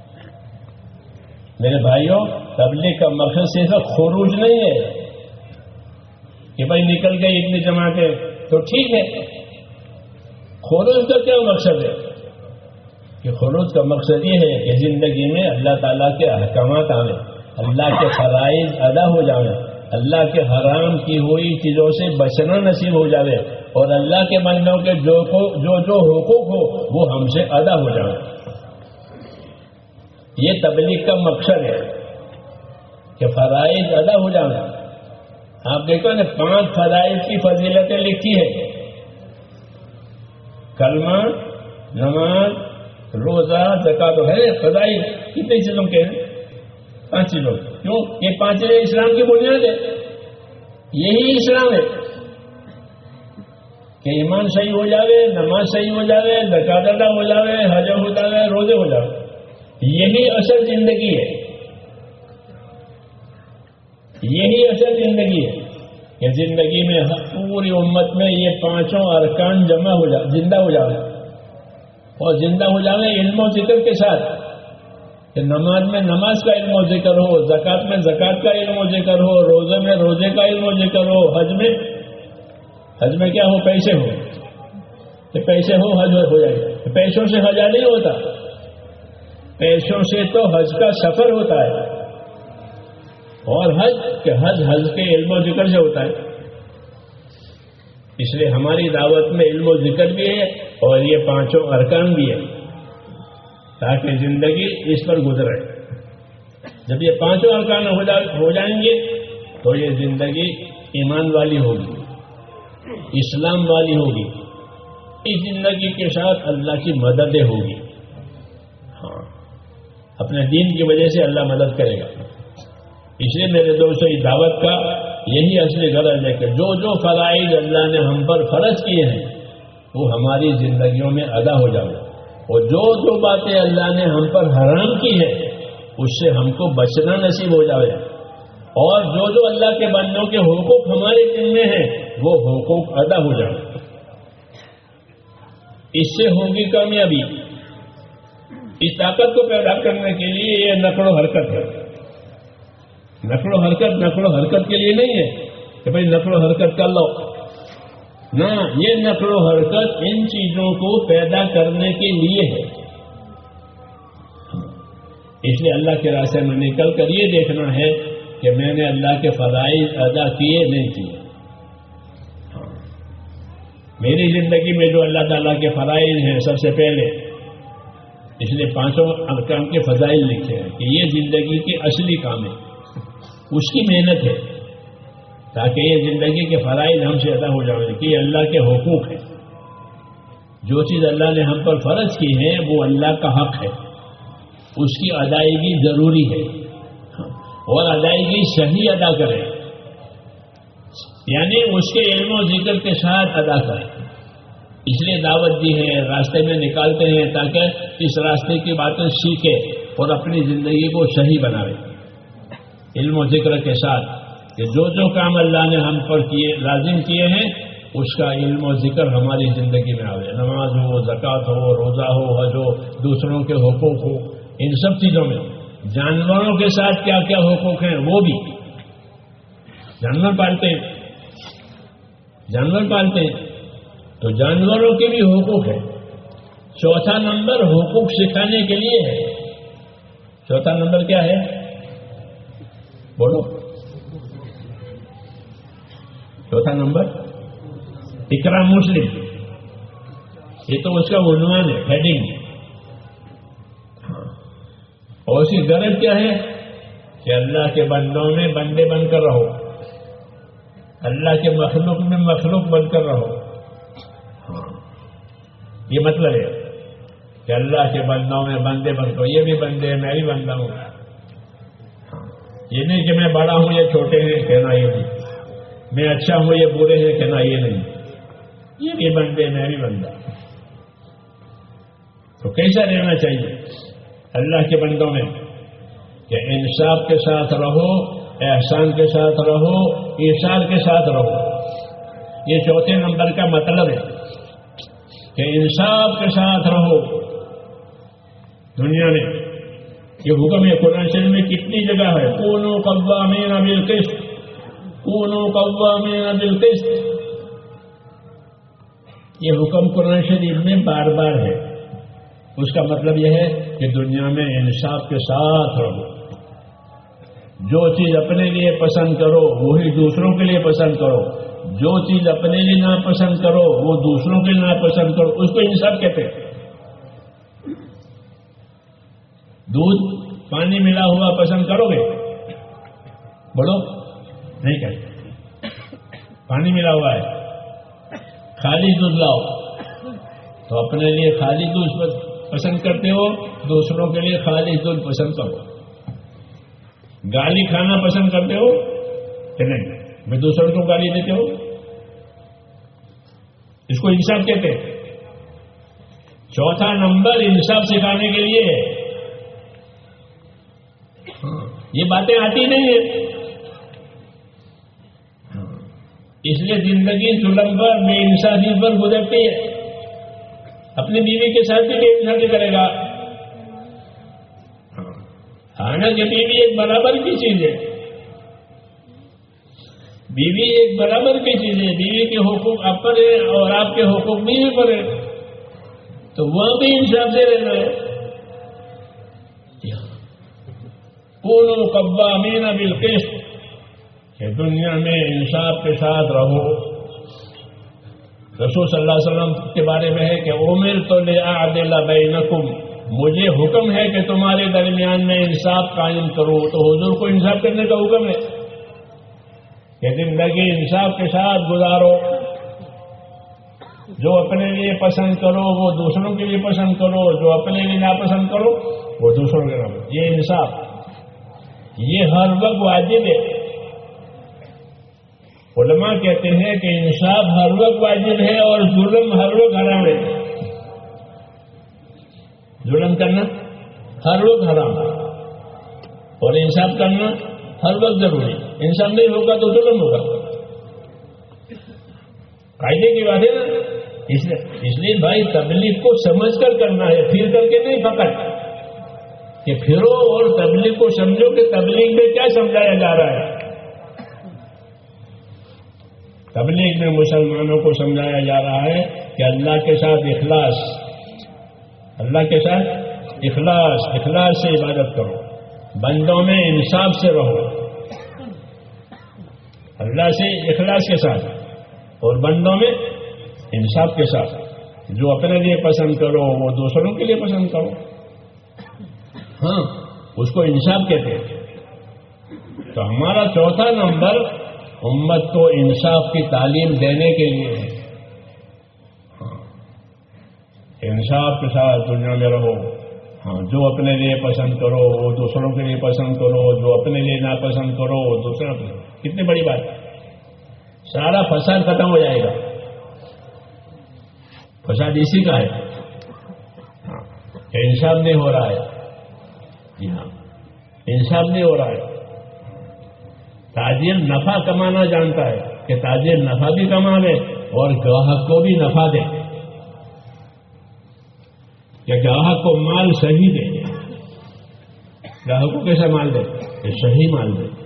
میرے بھائیوں، تبلیغ کا مقصد صرف خروج نہیں ہے کہ بھائی نکل گئی اتنی جماعتیں تو ٹھیک ہے. خروج کا کیا مقصد ہے؟ کہ خروج کا مقصد یہ ہے کہ زندگی میں اللہ تعالیٰ کے احکامات آئیں، اللہ کے فرائض ادا ہو جائیں، اللہ کے حرام کی ہوئی چیزوں سے بچنا نصیب ہو جائے، اور اللہ کے بندوں کے جو جو جو حقوق ہو وہ ہم سے ادا ہو جائیں. یہ تبلیغ کا مقصد ہے کہ فرائض ادا ہو جائیں. آپ دیکھو نا، پانچ فرائض کی فضیلتیں لکھی ہے: کلمہ، نماز، روزہ، زکات. ہے فضائل کتنے چیزوں کے ہیں؟ پانچ چیزوں. کیوں؟ یہ پانچ چیزیں اسلام کی بنیاد ہے. یہی اسلام ہے کہ ایمان صحیح ہو جاوے، نماز صحیح ہو جاوے، زکات ادا ہو جاوے، حج ہو جاوے، روزے ہو جاوے. یہی اصل زندگی ہے، یہی اصل زندگی ہے کہ زندگی میں پوری امت میں یہ پانچوں ارکان جمع ہو جائے، زندہ ہو جاوے. اور زندہ ہو جاوے علم و ذکر کے ساتھ کہ نماز میں نماز کا علم و ذکر ہو، زکات میں زکات کا علم و ذکر ہو، روزے میں روزے کا علم و ذکر ہو، حج میں حج میں کیا ہو؟ پیسے ہو. کہ پیسے ہو حج ہو جائے. پیسوں سے حج نہیں ہوتا، پیسوں سے تو حج کا سفر ہوتا ہے. اور حج کہ حج حج کے علم و ذکر سے ہوتا ہے. اس لیے ہماری دعوت میں علم و ذکر بھی ہے اور یہ پانچوں ارکان بھی ہے، تاکہ زندگی اس پر گزرے۔ جب یہ پانچوں ارکان ہو جائیں گے تو یہ زندگی ایمان والی ہوگی، اسلام والی ہوگی، اس زندگی کے ساتھ اللہ کی مددیں ہوگی۔ ہاں، اپنے دین کی وجہ سے اللہ مدد کرے گا۔ اس لیے میرے دوستوں، اس دعوت کا یہی اصلی غرض ہے کہ جو جو فرائض اللہ نے ہم پر فرض کیے ہیں وہ ہماری زندگیوں میں ادا ہو جائے، اور جو جو باتیں اللہ نے ہم پر حرام کی ہے اس سے ہم کو بچنا نصیب ہو جائے، اور جو جو اللہ کے بندوں کے حقوق ہمارے دل میں ہیں وہ حقوق ادا ہو جائے۔ اس سے ہوگی کامیابی۔ اس طاقت کو پیدا کرنے کے لیے یہ نقل و حرکت ہے۔ نقل و حرکت نقل و حرکت کے لیے نہیں ہے کہ بھائی نقل و حرکت کر لو، نہ، یہ نقل و حرکت ان چیزوں کو پیدا کرنے کے لیے ہے۔ اس لیے اللہ کے راستے میں نکل کر یہ دیکھنا ہے کہ میں نے اللہ کے فرائض ادا کیے نہیں کیے۔ میری زندگی میں جو اللہ تعالیٰ کے فرائض ہیں سب سے پہلے، اس لیے پانچوں ارکان کے فضائل لکھے ہیں کہ یہ زندگی کی اصلی کام ہے، اس کی محنت ہے، تاکہ یہ زندگی کے فرائض ہم سے ادا ہو جائیں کہ یہ اللہ کے حقوق ہیں۔ جو چیز اللہ نے ہم پر فرض کی ہے وہ اللہ کا حق ہے، اس کی ادائیگی ضروری ہے، اور ادائیگی صحیح ادا کریں، یعنی اس کے علم و ذکر کے ساتھ ادا کریں۔ اس لیے دعوت دی ہے، راستے میں نکالتے ہیں تاکہ اس راستے کی باتیں سیکھے اور اپنی زندگی کو صحیح بنائے علم و ذکر کے ساتھ، کہ جو جو کام اللہ نے ہم پر کیے لازم کیے ہیں اس کا علم و ذکر ہماری زندگی میں آئے، نماز ہو، زکوٰۃ ہو، روزہ ہو، حج ہو، دوسروں کے حقوق ہو، ان سب چیزوں میں۔ جانوروں کے ساتھ کیا کیا حقوق ہیں وہ بھی، جانور پالتے ہیں جانور پالتے ہیں تو جانوروں کے بھی حقوق ہے۔ چوتھا نمبر حقوق سکھانے کے لیے ہے۔ چوتھا نمبر کیا ہے؟ بولو۔ چوتھا نمبر اقرا مسلم، یہ تو اس کا عنوان ہے، ہیڈنگ۔ اور اس کی غرض کیا ہے کہ اللہ کے بندوں میں بندے بن کر رہو، اللہ کے مخلوق میں مخلوق بن کر رہو۔ یہ مطلب ہے کہ اللہ کے بندوں میں بندے بن کر، یہ بھی بندے ہیں، میں بھی بندہ ہوں۔ یہ نہیں کہ میں بڑا ہوں یہ چھوٹے ہیں، کہنا یہ نہیں، میں اچھا ہوں یہ برے ہیں، کہنا یہ نہیں، یہ بھی بندے، میں بھی بندہ۔ تو کیسا رہنا چاہیے اللہ کے بندوں میں؟ کہ انصاف کے ساتھ رہو، احسان کے ساتھ رہو، ایثار کے ساتھ رہو۔ یہ چوتھے نمبر کا مطلب ہے کہ انصاف کے ساتھ رہو دنیا میں۔ یہ حکم ہے قرآن شریف میں کتنی جگہ ہے، کونوا قوامین بالقسط، کونوا قوامین بالقسط۔ یہ حکم قرآن شریف میں بار بار ہے۔ اس کا مطلب یہ ہے کہ دنیا میں انصاف کے ساتھ رہو، جو چیز اپنے لیے پسند کرو وہی دوسروں کے لیے پسند کرو، جو چیز اپنے لیے ناپسند کرو وہ دوسروں کے لیے ناپسند کرو، اس کو انصاف کہتے ہیں۔ دودھ پانی ملا ہوا پسند کرو گے؟ بولو، نہیں کہتے۔ پانی ملا ہوا ہے، خالی دودھ لاؤ تو اپنے لیے خالی دودھ پسند کرتے ہو، دوسروں کے لیے خالی دودھ پسند کرو۔ گالی کھانا پسند کرتے ہو کہ نہیں؟ میں دوسروں کو گالی دیتے ہو، اس کو انصاف کہتے ہیں۔ چوتھا نمبر انصاف سکھانے کے لیے ہے۔ یہ باتیں آتی نہیں ہیں، اس لیے زندگی ظلم پر، بے انصافی پر گزرتی ہے۔ اپنی بیوی کے ساتھ بھی بے انصافی کرے گا، حالانکہ بیوی ایک برابر کی چیز ہے، بیوی ایک برابر کی چیز ہے، بیوی کے حقوق آپ پر ہے اور آپ کے حقوق بیوی پر ہے، تو وہاں بھی انصاف سے رہنا ہے۔ کونوا قوامین بالقسط، کہ دنیا میں انصاف کے ساتھ رہو۔ رسول صلی اللہ علیہ وسلم کے بارے میں ہے کہ امرت لأعدل بینکم، مجھے حکم ہے کہ تمہارے درمیان میں انصاف قائم کروں. تو حضور کو انصاف کرنے کا حکم ہے کہ زندگی انصاف کے ساتھ گزارو. جو اپنے لیے پسند کرو وہ دوسروں کے لیے پسند کرو، جو اپنے لیے ناپسند کرو وہ دوسروں کے نام. یہ انصاف یہ ہر وقت واجب ہے. علماء کہتے ہیں کہ انصاف ہر وقت واجب ہے اور ظلم ہر وقت حرام ہے. ظلم کرنا ہر وقت حرام ہے اور انصاف کرنا ہر وقت ضروری. انصاف نہیں ہوگا تو ظلم ہوگا. قاعدے کی بات ہے نا. اس لیے اس لیے بھائی تبلیغ کو سمجھ کر کرنا ہے، پھر کر کے نہیں فقط کہ پھرو اور تبلیغ کو سمجھو کہ تبلیغ میں کیا سمجھایا جا رہا ہے. تبلیغ میں مسلمانوں کو سمجھایا جا رہا ہے کہ اللہ کے ساتھ اخلاص، اللہ کے ساتھ اخلاص اخلاص سے عبادت کرو، بندوں میں انصاف سے رہو، اللہ سے اخلاص کے ساتھ اور بندوں میں انصاف کے ساتھ. جو اپنے لیے پسند کرو وہ دوسروں کے لیے پسند کرو. ہاں اس کو انصاف کہتے ہیں. تو ہمارا چوتھا نمبر امت کو انصاف کی تعلیم دینے کے لیے ہے. انصاف کے ساتھ دنیا میں رہو. ہاں جو اپنے لیے پسند کرو وہ دوسروں کے لیے پسند کرو، جو اپنے لیے ناپسند کرو وہ دوسروں کے لیے. کتنی بڑی بات ہے. سارا فساد ختم ہو جائے گا. فساد اسی کا ہے کہ انصاف نہیں ہو رہا ہے. جی ہاں انصاف نہیں ہو رہا ہے. تاجر نفع کمانا جانتا ہے کہ تاجر نفع بھی کماوے اور گاہک کو بھی نفع دے، کہ گاہک کو مال صحیح دے. گاہک کو کیسا مال دے؟ کہ صحیح مال دے.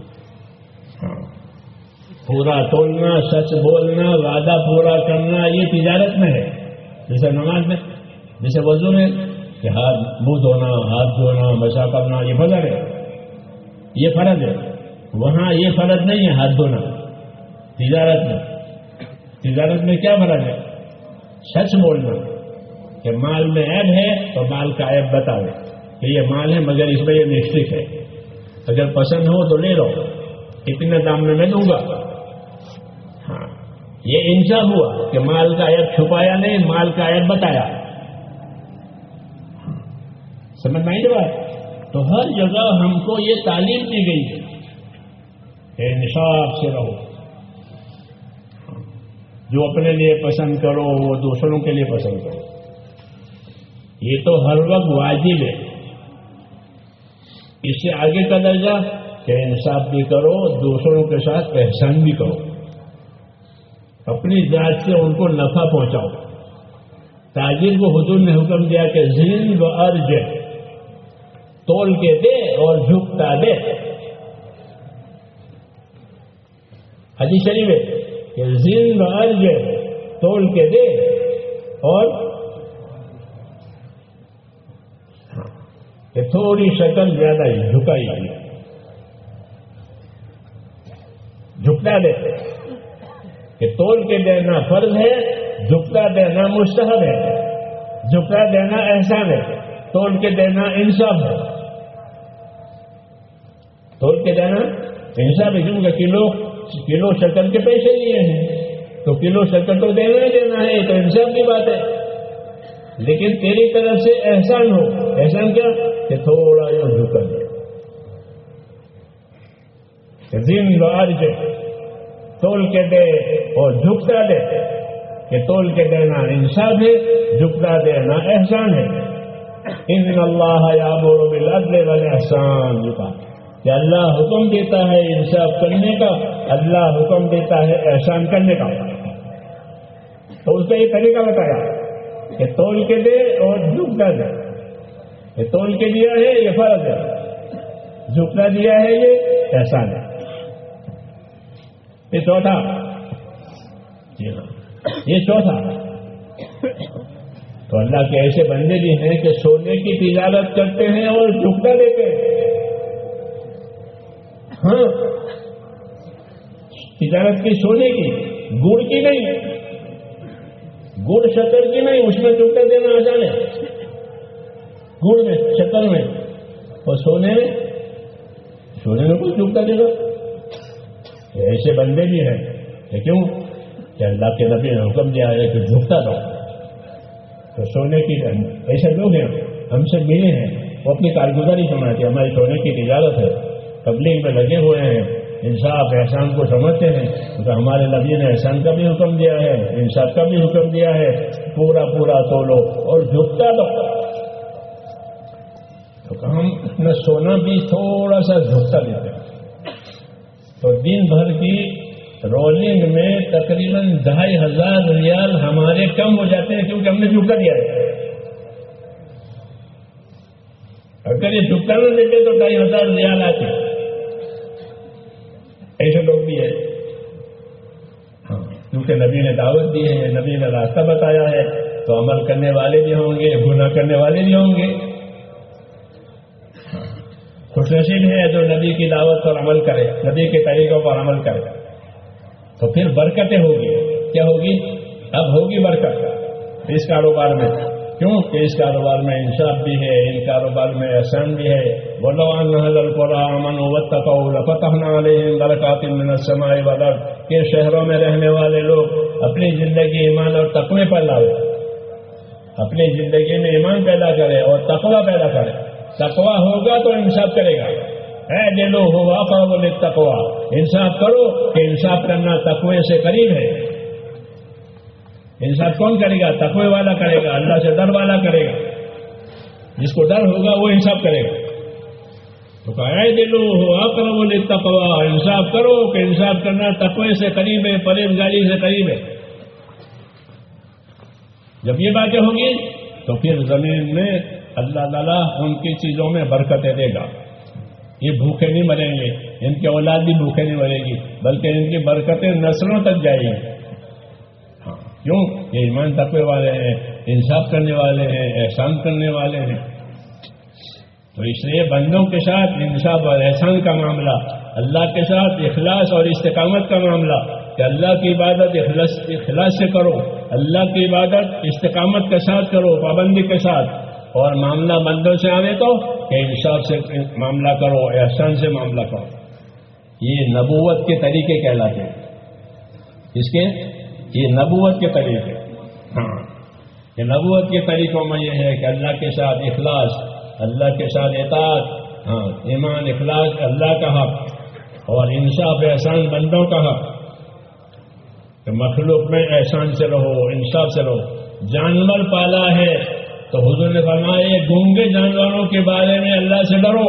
پورا تولنا، سچ بولنا، وعدہ پورا کرنا، یہ تجارت میں ہے. جیسے نماز میں، جیسے وضو میں کہ ہاتھ منہ دھونا، ہاتھ دھونا، مسا کرنا، یہ فرض ہے، یہ فرض ہے. وہاں یہ فرض نہیں ہے ہاتھ دھونا. تجارت میں تجارت میں کیا فرض ہے؟ سچ بولنا کہ مال میں عیب ہے تو مال کا عیب بتا دے کہ یہ مال ہے مگر اس میں یہ مسٹیک ہے، اگر پسند ہو تو لے لو، اتنے دام میں میں دوں گا. ہاں یہ انصاف ہوا کہ مال کا عیب چھپایا نہیں، مال کا عیب بتایا. سمجھ میں آئی بات؟ تو ہر جگہ ہم کو یہ تعلیم دی گئی ہے کہ انصاف سے رہو. جو اپنے لیے پسند کرو وہ دوسروں کے لیے پسند کرو. یہ تو ہر وقت واجب ہے. اس سے آگے کا درجہ کہ انصاف بھی کرو، دوسروں کے ساتھ احسان بھی کرو، اپنی ذات سے ان کو نفع پہنچاؤ. تاجر کو حضور نے حکم دیا کہ زن و ارج، تول کے دے اور جھکتا دے. حدیث شریف ہے کہ زن و ارج، تول کے دے اور کہ تھوڑی شکل زیادہ ہی جھکائی جھکتا دے. کہ تول کے دینا فرض ہے، جھکتا دینا مستحب ہے. جھکتا دینا احسان ہے، تول کے دینا انصاف ہے. تول کے دینا انصاف ہے کیونکہ کلو کلو شکر کے پیسے لیے ہیں تو کلو شکر تو دینا ہی دینا ہے، تو انصاف کی بات ہے. لیکن تیری طرف سے احسان ہو. احسان کیا؟ کہ تھوڑا یوں جھکا دے. زن و ارج، تول کے دے اور جھکتا دے. کہ تول کے دینا انصاف ہے، جھکتا دینا احسان ہے. ان اللہ یامر بالعدل والاحسان، کہ اللہ حکم دیتا ہے انصاف کرنے کا، اللہ حکم دیتا ہے احسان کرنے کا. تو اس کا یہ طریقہ بتایا کہ تول کے دے اور جھکتا دے. کہ تول کے دیا ہے یہ فرض ہے، جھکتا دیا ہے یہ احسان ہے. یہ چوتھا، جی ہاں یہ چوتھا. تو اللہ کے ایسے بندے بھی ہیں کہ سونے کی تجارت کرتے ہیں اور جھکتا دیتے ہیں. ہاں تجارت کی سونے کی، گڑ کی نہیں. گڑ شکر کی نہیں، اس میں چکتا دینا آسان ہے، گڑ میں شکر میں، اور سونے میں سونے میں کوئی چکتا دے گا؟ ایسے بندے بھی ہیں کہ کیوں کہ اللہ کے نبی نے حکم دیا ہے کہ جھکتا دو، تو سونے کی ایسے لوگ ہیں ہم سے ملے ہیں، وہ اپنی کارگزاری سمجھتے ہیں، ہماری سونے کی تجارت ہے، تبلیغ میں لگے ہوئے ہیں، انصاف احسان کو سمجھتے ہیں، تو ہمارے نبی نے احسان کا بھی حکم دیا ہے، انصاف کا بھی حکم دیا ہے، پورا پورا تولو اور جھکتا دو، تو ہم اپنا سونا بھی تھوڑا سا جھکتا دیتے ہیں، تو دن بھر کی رولنگ میں تقریباً ڈھائی ہزار ریال ہمارے کم ہو جاتے ہیں، کیونکہ ہم نے جھکا دیا ہے۔ اگر یہ جھکا نہ دیتے تو ڈھائی ہزار ریال آتے، ایسے لوگ بھی ہیں، ہاں، کیونکہ نبی نے دعوت دی ہے، نبی نے راستہ بتایا ہے، تو عمل کرنے والے بھی ہوں گے، گناہ کرنے والے بھی ہوں گے۔ خوش نصیب ہے جو نبی کی دعوت پر عمل کرے، نبی کے طریقوں پر عمل کرے، تو پھر برکتیں ہوگی۔ کیا ہوگی؟ اب ہوگی برکت اس کاروبار میں، کیوں کہ اس کاروبار میں انصاف بھی ہے، ان کاروبار میں احسان بھی ہے۔ وَلَوْ أَنَّ أَهْلَ الْقُرَىٰ آمَنُوا وَاتَّقَوْا لَفَتَحْنَا عَلَيْهِمْ بَرَكَاتٍ مِّنَ السَّمَاءِ وَالْأَرْضِ، کہ شہروں میں رہنے والے لوگ اپنی زندگی ایمان اور تقوی پر لاؤ، اپنی زندگی میں ایمان پیدا کرے اور تقوی پیدا کرے۔ تقوی ہوگا تو انصاف کرے گا، اعدلوا هو اقرب للتقوى، انصاف کرو کہ انصاف کرنا تقوی سے قریب ہے۔ انصاف کون کرے گا؟ تقوی والا کرے گا، اللہ سے ڈر والا کرے گا، جس کو ڈر ہوگا وہ انصاف کرے گا۔ تو کہا اعدلوا هو اقرب للتقوى، انصاف کرو کہ انصاف کرنا تقوی سے قریب ہے، پرہیزگاری سے قریب ہے۔ جب یہ باتیں ہوں گی تو پھر زمین میں اللہ تعالیٰ ان کی چیزوں میں برکتیں دے گا، یہ بھوکے نہیں مریں گے، ان کی اولاد بھی بھوکے نہیں مرے گی، بلکہ ان کی برکتیں نسلوں تک جائیں گی۔ ہاں، کیوں؟ یہ ایمان تقوی والے ہیں، انصاف کرنے والے ہیں، احسان کرنے والے ہیں۔ تو اس لیے بندوں کے ساتھ انصاف اور احسان کا معاملہ، اللہ کے ساتھ اخلاص اور استقامت کا معاملہ، کہ اللہ کی عبادت اخلاص اخلاص سے کرو، اللہ کی عبادت استقامت کے ساتھ کرو، پابندی کے ساتھ، اور معاملہ بندوں سے آنے تو کہ انصاف سے معاملہ کرو، احسان سے معاملہ کرو۔ یہ نبوت کے طریقے کہلاتے ہیں۔ اس کے یہ نبوت کے طریقے، ہاں، یہ نبوت کے طریقوں میں یہ ہے کہ اللہ کے ساتھ اخلاص، اللہ کے ساتھ اطاعت، ہاں، ایمان اخلاص اللہ کا حق اور انصاف احسان بندوں کا حق، کہ مخلوق میں احسان سے رہو، انصاف سے رہو۔ جانور پالا ہے تو حضور نے فرمایا یہ گونگے جانوروں کے بارے میں اللہ سے ڈرو۔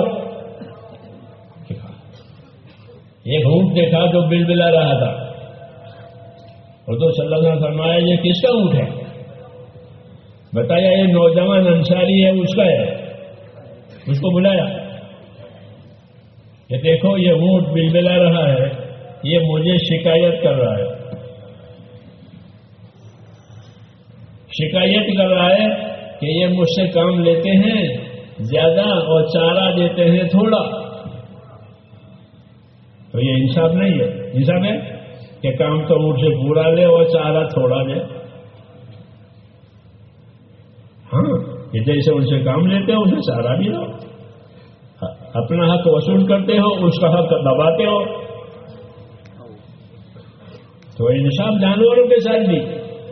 ایک اونٹ دیکھا جو بلبلا رہا تھا، حضور صلی اللہ علیہ وسلم نے فرمایا یہ کس کا اونٹ ہے؟ بتایا یہ نوجوان انصاری ہے، اس کا ہے۔ اس کو بلایا کہ دیکھو یہ اونٹ بلبلا رہا ہے، یہ مجھے شکایت کر رہا ہے، شکایت کر رہا ہے کہ یہ مجھ سے کام لیتے ہیں زیادہ اور چارہ دیتے ہیں تھوڑا۔ تو یہ انصاف نہیں ہے۔ انصاف ہے کہ کام تو مجھ سے پورا لے اور چارہ تھوڑا لے۔ ہاں، کہ جیسے ان سے کام لیتے ہو اسے چارہ بھی دو، اپنا حق وصول کرتے ہو، اس کا حق دباتے ہو۔ تو انصاف جانوروں کے ساتھ بھی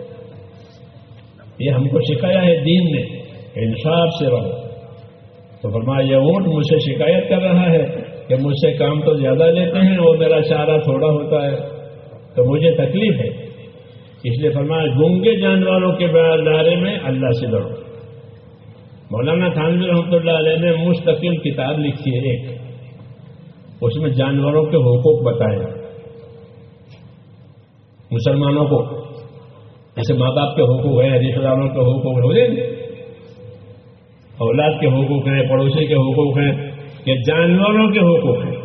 یہ ہم کو سکھایا ہے دین نے، انصاف سے رہو۔ تو فرمایا یہ اونٹ مجھ سے شکایت کر رہا ہے کہ مجھ سے کام تو زیادہ لیتے ہیں اور میرا چارہ تھوڑا ہوتا ہے، تو مجھے تکلیف ہے۔ اس لیے فرمایا گونگے جانوروں کے بارے میں اللہ سے ڈرو۔ مولانا تھانوی رحمۃ اللہ علیہ نے مستقل کتاب لکھی ہے ایک، اس میں جانوروں کے حقوق بتائے مسلمانوں کو، جیسے ماں باپ کے حقوق ہیں، رشتہ داروں کے حقوق ہو جائیں گے، اولاد کے حقوق ہیں، پڑوسی کے حقوق ہیں، کہ جانوروں کے حقوق ہیں۔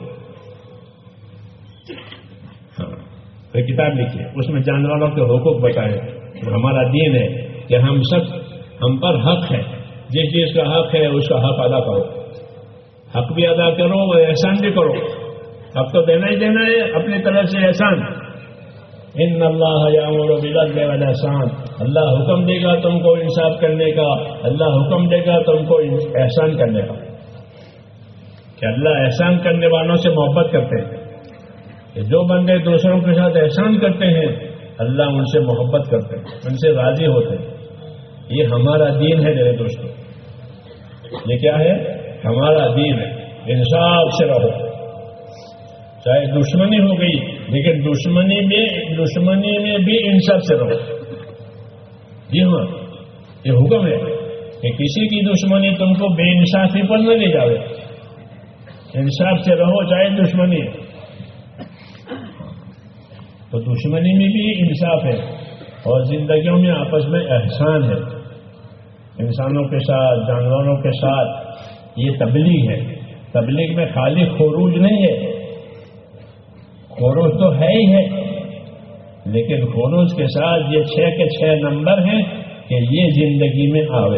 ہاں، ایک کتاب لکھی ہے، اس میں جانوروں کے حقوق بتائے۔ ہمارا دین ہے کہ ہم سب، ہم پر حق ہے، جس چیز کا حق ہے اس کا حق ادا کرو، حق بھی ادا کرو اور احسان بھی کرو۔ حق تو دینا ہی دینا ہے، اپنی طرف سے احسان، ان اللہ یامر بالعدل والاحسان، اللہ حکم دے گا تم کو انصاف کرنے کا، اللہ حکم دے گا تم کو احسان کرنے کا، کہ اللہ احسان کرنے والوں سے محبت کرتے ہیں، کہ جو بندے دوسروں کے ساتھ احسان کرتے ہیں اللہ ان سے محبت کرتے ہیں، ان سے راضی ہوتے ہیں۔ یہ ہمارا دین ہے میرے دوستوں، یہ کیا ہے؟ ہمارا دین ہے۔ انصاف سے رہو، چاہے دشمنی ہو گئی لیکن دشمنی میں دشمنی میں بھی انصاف سے رہو۔ جی ہاں، یہ حکم ہے کہ کسی کی دشمنی تم کو بے انصافی پر نہ لے جاوے، انصاف سے رہو چاہے دشمنی ہے۔ تو دشمنی میں بھی انصاف ہے، اور زندگیوں میں آپس میں احسان ہے، انسانوں کے ساتھ، جانوروں کے ساتھ۔ یہ تبلیغ ہے۔ تبلیغ میں خالی خروج نہیں ہے، خروج تو ہے ہی ہے، لیکن خروج کے ساتھ یہ چھ کے چھ نمبر ہیں کہ یہ زندگی میں آوے۔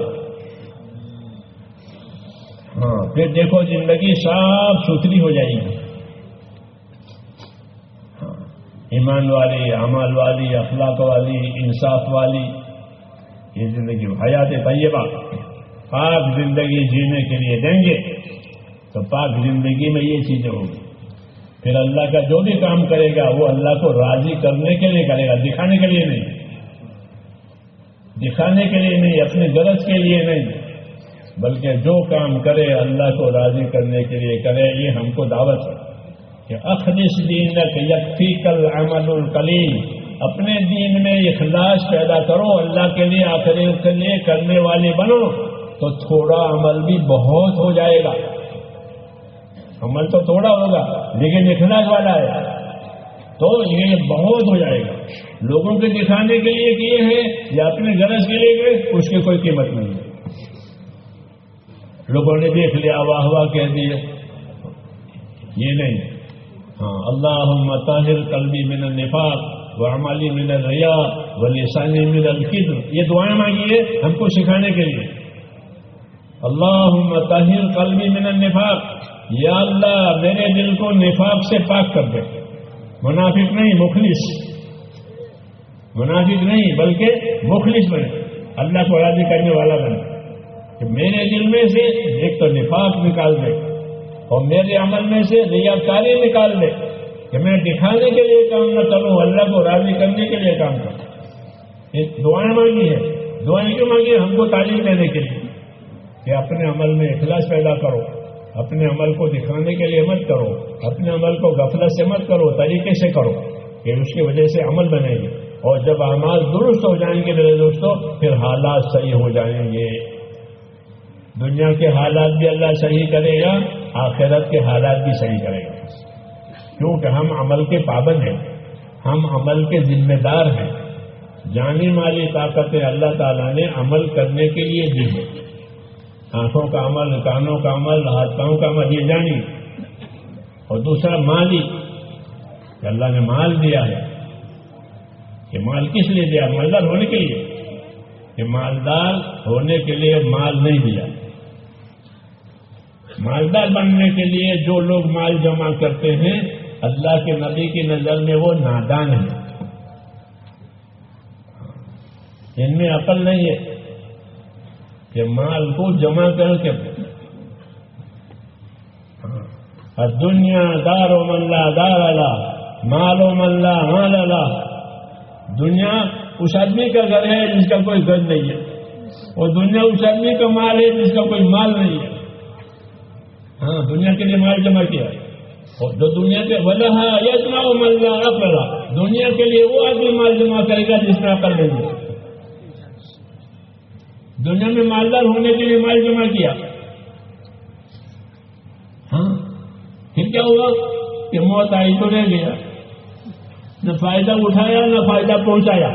ہاں، پھر دیکھو زندگی صاف ستھری ہو جائے گی، ایمان والی، اعمال والی، اخلاق والی، انصاف والی، یہ زندگی حیات طیبہ پاک زندگی جینے کے لیے دیں گے تو پاک زندگی میں یہ چیزیں ہوگی۔ پھر اللہ کا جو بھی کام کرے گا وہ اللہ کو راضی کرنے کے لیے کرے گا، دکھانے کے لیے نہیں، دکھانے کے لیے نہیں، اپنے غرض کے لیے نہیں، بلکہ جو کام کرے اللہ کو راضی کرنے کے لیے کرے۔ یہ ہم کو دعوت ہے کہ اخلص دینک یکفیک العمل القلیل، اپنے دین میں اخلاص پیدا کرو، اللہ کے لیے آخرت کے لیے کرنے والے بنو تو تھوڑا عمل بھی بہت ہو جائے گا۔ عمل تو تھوڑا ہوگا لیکن اخلاص والا ہے تو یہ بہت ہو جائے گا۔ لوگوں کے دکھانے کے لیے کیے ہیں یا اپنے غرض کے لیے گئے، اس کی کوئی قیمت نہیں ہے۔ لوگوں نے دیکھ لیا، واہ واہ کہہ دیے، یہ نہیں۔ ہاں، اللہم طہر قلبی من النفاق وعملی من الریا ولسانی من الکذب، یہ دعائیں مانگی ہے ہم کو سکھانے کے لیے۔ اللہم طہر قلبی من النفاق، یا اللہ میرے دل کو نفاق سے پاک کر دے، منافق نہیں مخلص، منافق نہیں بلکہ مخلص بنے، اللہ کو راضی کرنے والا بنے، کہ میرے دل میں سے ایک تو نفاق نکال دے اور میرے عمل میں سے ریاکاری نکال دے، کہ میں دکھانے کے لیے کام نہ کروں، اللہ کو راضی کرنے کے لیے کام کروں۔ یہ دعائیں مانگی ہے۔ دعائیں کیوں مانگی ہے؟ ہم کو تعلیم دینے کے لیے کہ اپنے عمل میں اخلاص پیدا کرو، اپنے عمل کو دکھانے کے لیے مت کرو، اپنے عمل کو غفلت سے مت کرو، طریقے سے کرو کہ اس کی وجہ سے عمل بنے گی، اور جب اعمال درست ہو جائیں گے میرے دوستوں پھر حالات صحیح ہو جائیں گے۔ دنیا کے حالات بھی اللہ صحیح کرے گا، آخرت کے حالات بھی صحیح کرے گا، کیونکہ ہم عمل کے پابند ہیں، ہم عمل کے ذمہ دار ہیں۔ جانی مالی طاقتیں اللہ تعالیٰ نے عمل کرنے کے لیے دی ہے، آنکھوں کا عمل، کانوں کا عمل، ہاتھ پاؤں کا عمل، یہ جانی، اور دوسرا مالی، کہ اللہ نے مال دیا ہے، کہ مال کس لیے دیا؟ مالدار ہونے کے لیے، کہ مالدار ہونے کے لیے مال نہیں دیا۔ مالدار بننے کے لیے جو لوگ مال جمع کرتے ہیں اللہ کے نبی کی نظر میں وہ نادان ہیں، ان میں عقل نہیں ہے کہ مال کو جمع کر کے۔ الدنیا دار و من لا دار لا، مال و من لا مال لا، دنیا اس آدمی کا گھر ہے جس کا کوئی گھر نہیں ہے، اور دنیا اس آدمی کا مال ہے جس کا کوئی مال نہیں ہے۔ ہاں، دنیا کے لیے مال جمع کیا ہے، اور جو دنیا کے وجہ یجمع من لا عقل لا، دنیا کے لیے وہ آدمی مال جمع کرے گا جس میں عقل نہیں ہے۔ دنیا میں مالدار ہونے کے لیے مال جمع کیا، ہاں، پھر کیا ہوا کہ موت آئی تو رہ گیا، نہ فائدہ اٹھایا نہ فائدہ پہنچایا۔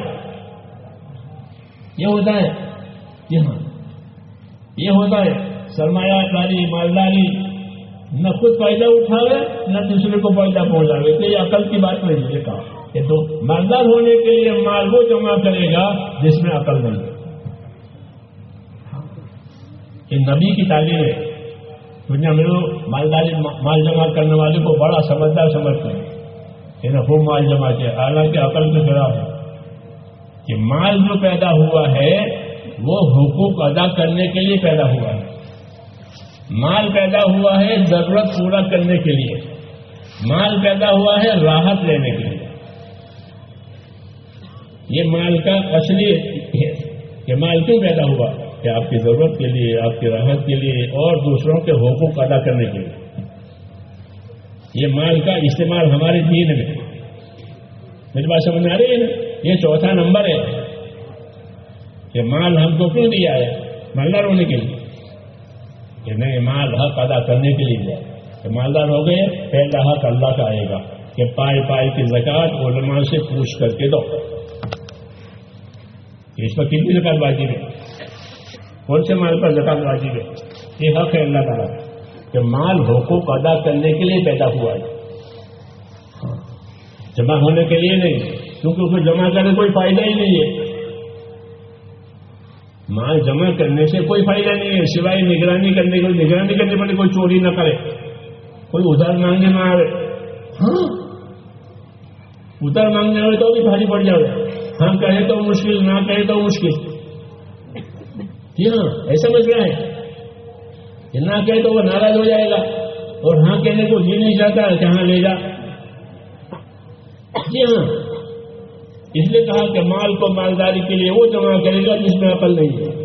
یہ ہوتا ہے، یہ ہاں یہ ہوتا ہے سرمایہ داری، مالداری، نہ خود فائدہ اٹھاوے نہ دوسرے کو فائدہ پہنچاوے، تو یہ عقل کی بات نہیں ہے۔ کہا کہ تو مالدار ہونے کے لیے مال وہ جمع کرے گا جس میں عقل نہیں ہے۔ یہ نبی کی تعلیم ہے۔ دنیا میں لوگ مالداری مال جمع کرنے والے کو بڑا سمجھدار سمجھتے ہیں، انہیں خوب مال جمع کیا، حالانکہ عقل کے خلاف ہے کہ مال جو پیدا ہوا ہے وہ حقوق ادا کرنے کے لیے پیدا ہوا ہے، مال پیدا ہوا ہے ضرورت پورا کرنے کے لیے، مال پیدا ہوا ہے راحت لینے کے لیے۔ یہ مال کا اصلی ہے کہ مال کیوں پیدا ہوا؟ کہ آپ کی ضرورت کے لیے، آپ کی راحت کے لیے اور دوسروں کے حقوق ادا کرنے کے لیے۔ یہ مال کا استعمال ہمارے دین میں، میری بات سمجھ میں آ رہی ہے نا؟ یہ چوتھا نمبر ہے کہ مال ہم کو کیوں دیا ہے؟ مالدار ہونے کے لیے کہ نہیں، مال حق ادا کرنے کے لیے دیا کہ مالدار ہو گئے، پہلا حق اللہ کا آئے گا کہ پائے پائے کی زکوٰۃ علماء سے پوچھ کر کے دو۔ اس پر کتنی زکوٰۃ واجب ہے؟ کون سے مال پر زکوٰۃ واجب ہے؟ یہ حق ہے اللہ تعالیٰ کہ مال حقوق ادا کرنے کے لیے پیدا ہوا ہے، جمع ہونے کے لیے نہیں، کیونکہ اس کو جمع کرنے کوئی فائدہ ہی نہیں ہے۔ مال جمع کرنے سے کوئی فائدہ نہیں ہے سوائے نگرانی کرنے کو، نگرانی کرنے پڑے، کوئی چوری نہ کرے، کوئی ادھر مانگنے نہ آئے۔ ہاں ادھر مانگنے آئے تو بھی بھاری پڑ جائے، ہاں کہے تو مشکل، نہ کہے تو مشکل۔ جی ہاں ایسا مسئلہ ہے کہ نہ کہے تو وہ ناراض ہو جائے گا، اور ہاں کہنے کو جی نہیں چاہتا کہ ہاں لے جا۔ جی ہاں، اس لیے کہا کہ مال کو مالداری کے لیے وہ جمع کرے گا جس میں عقل نہیں ہے۔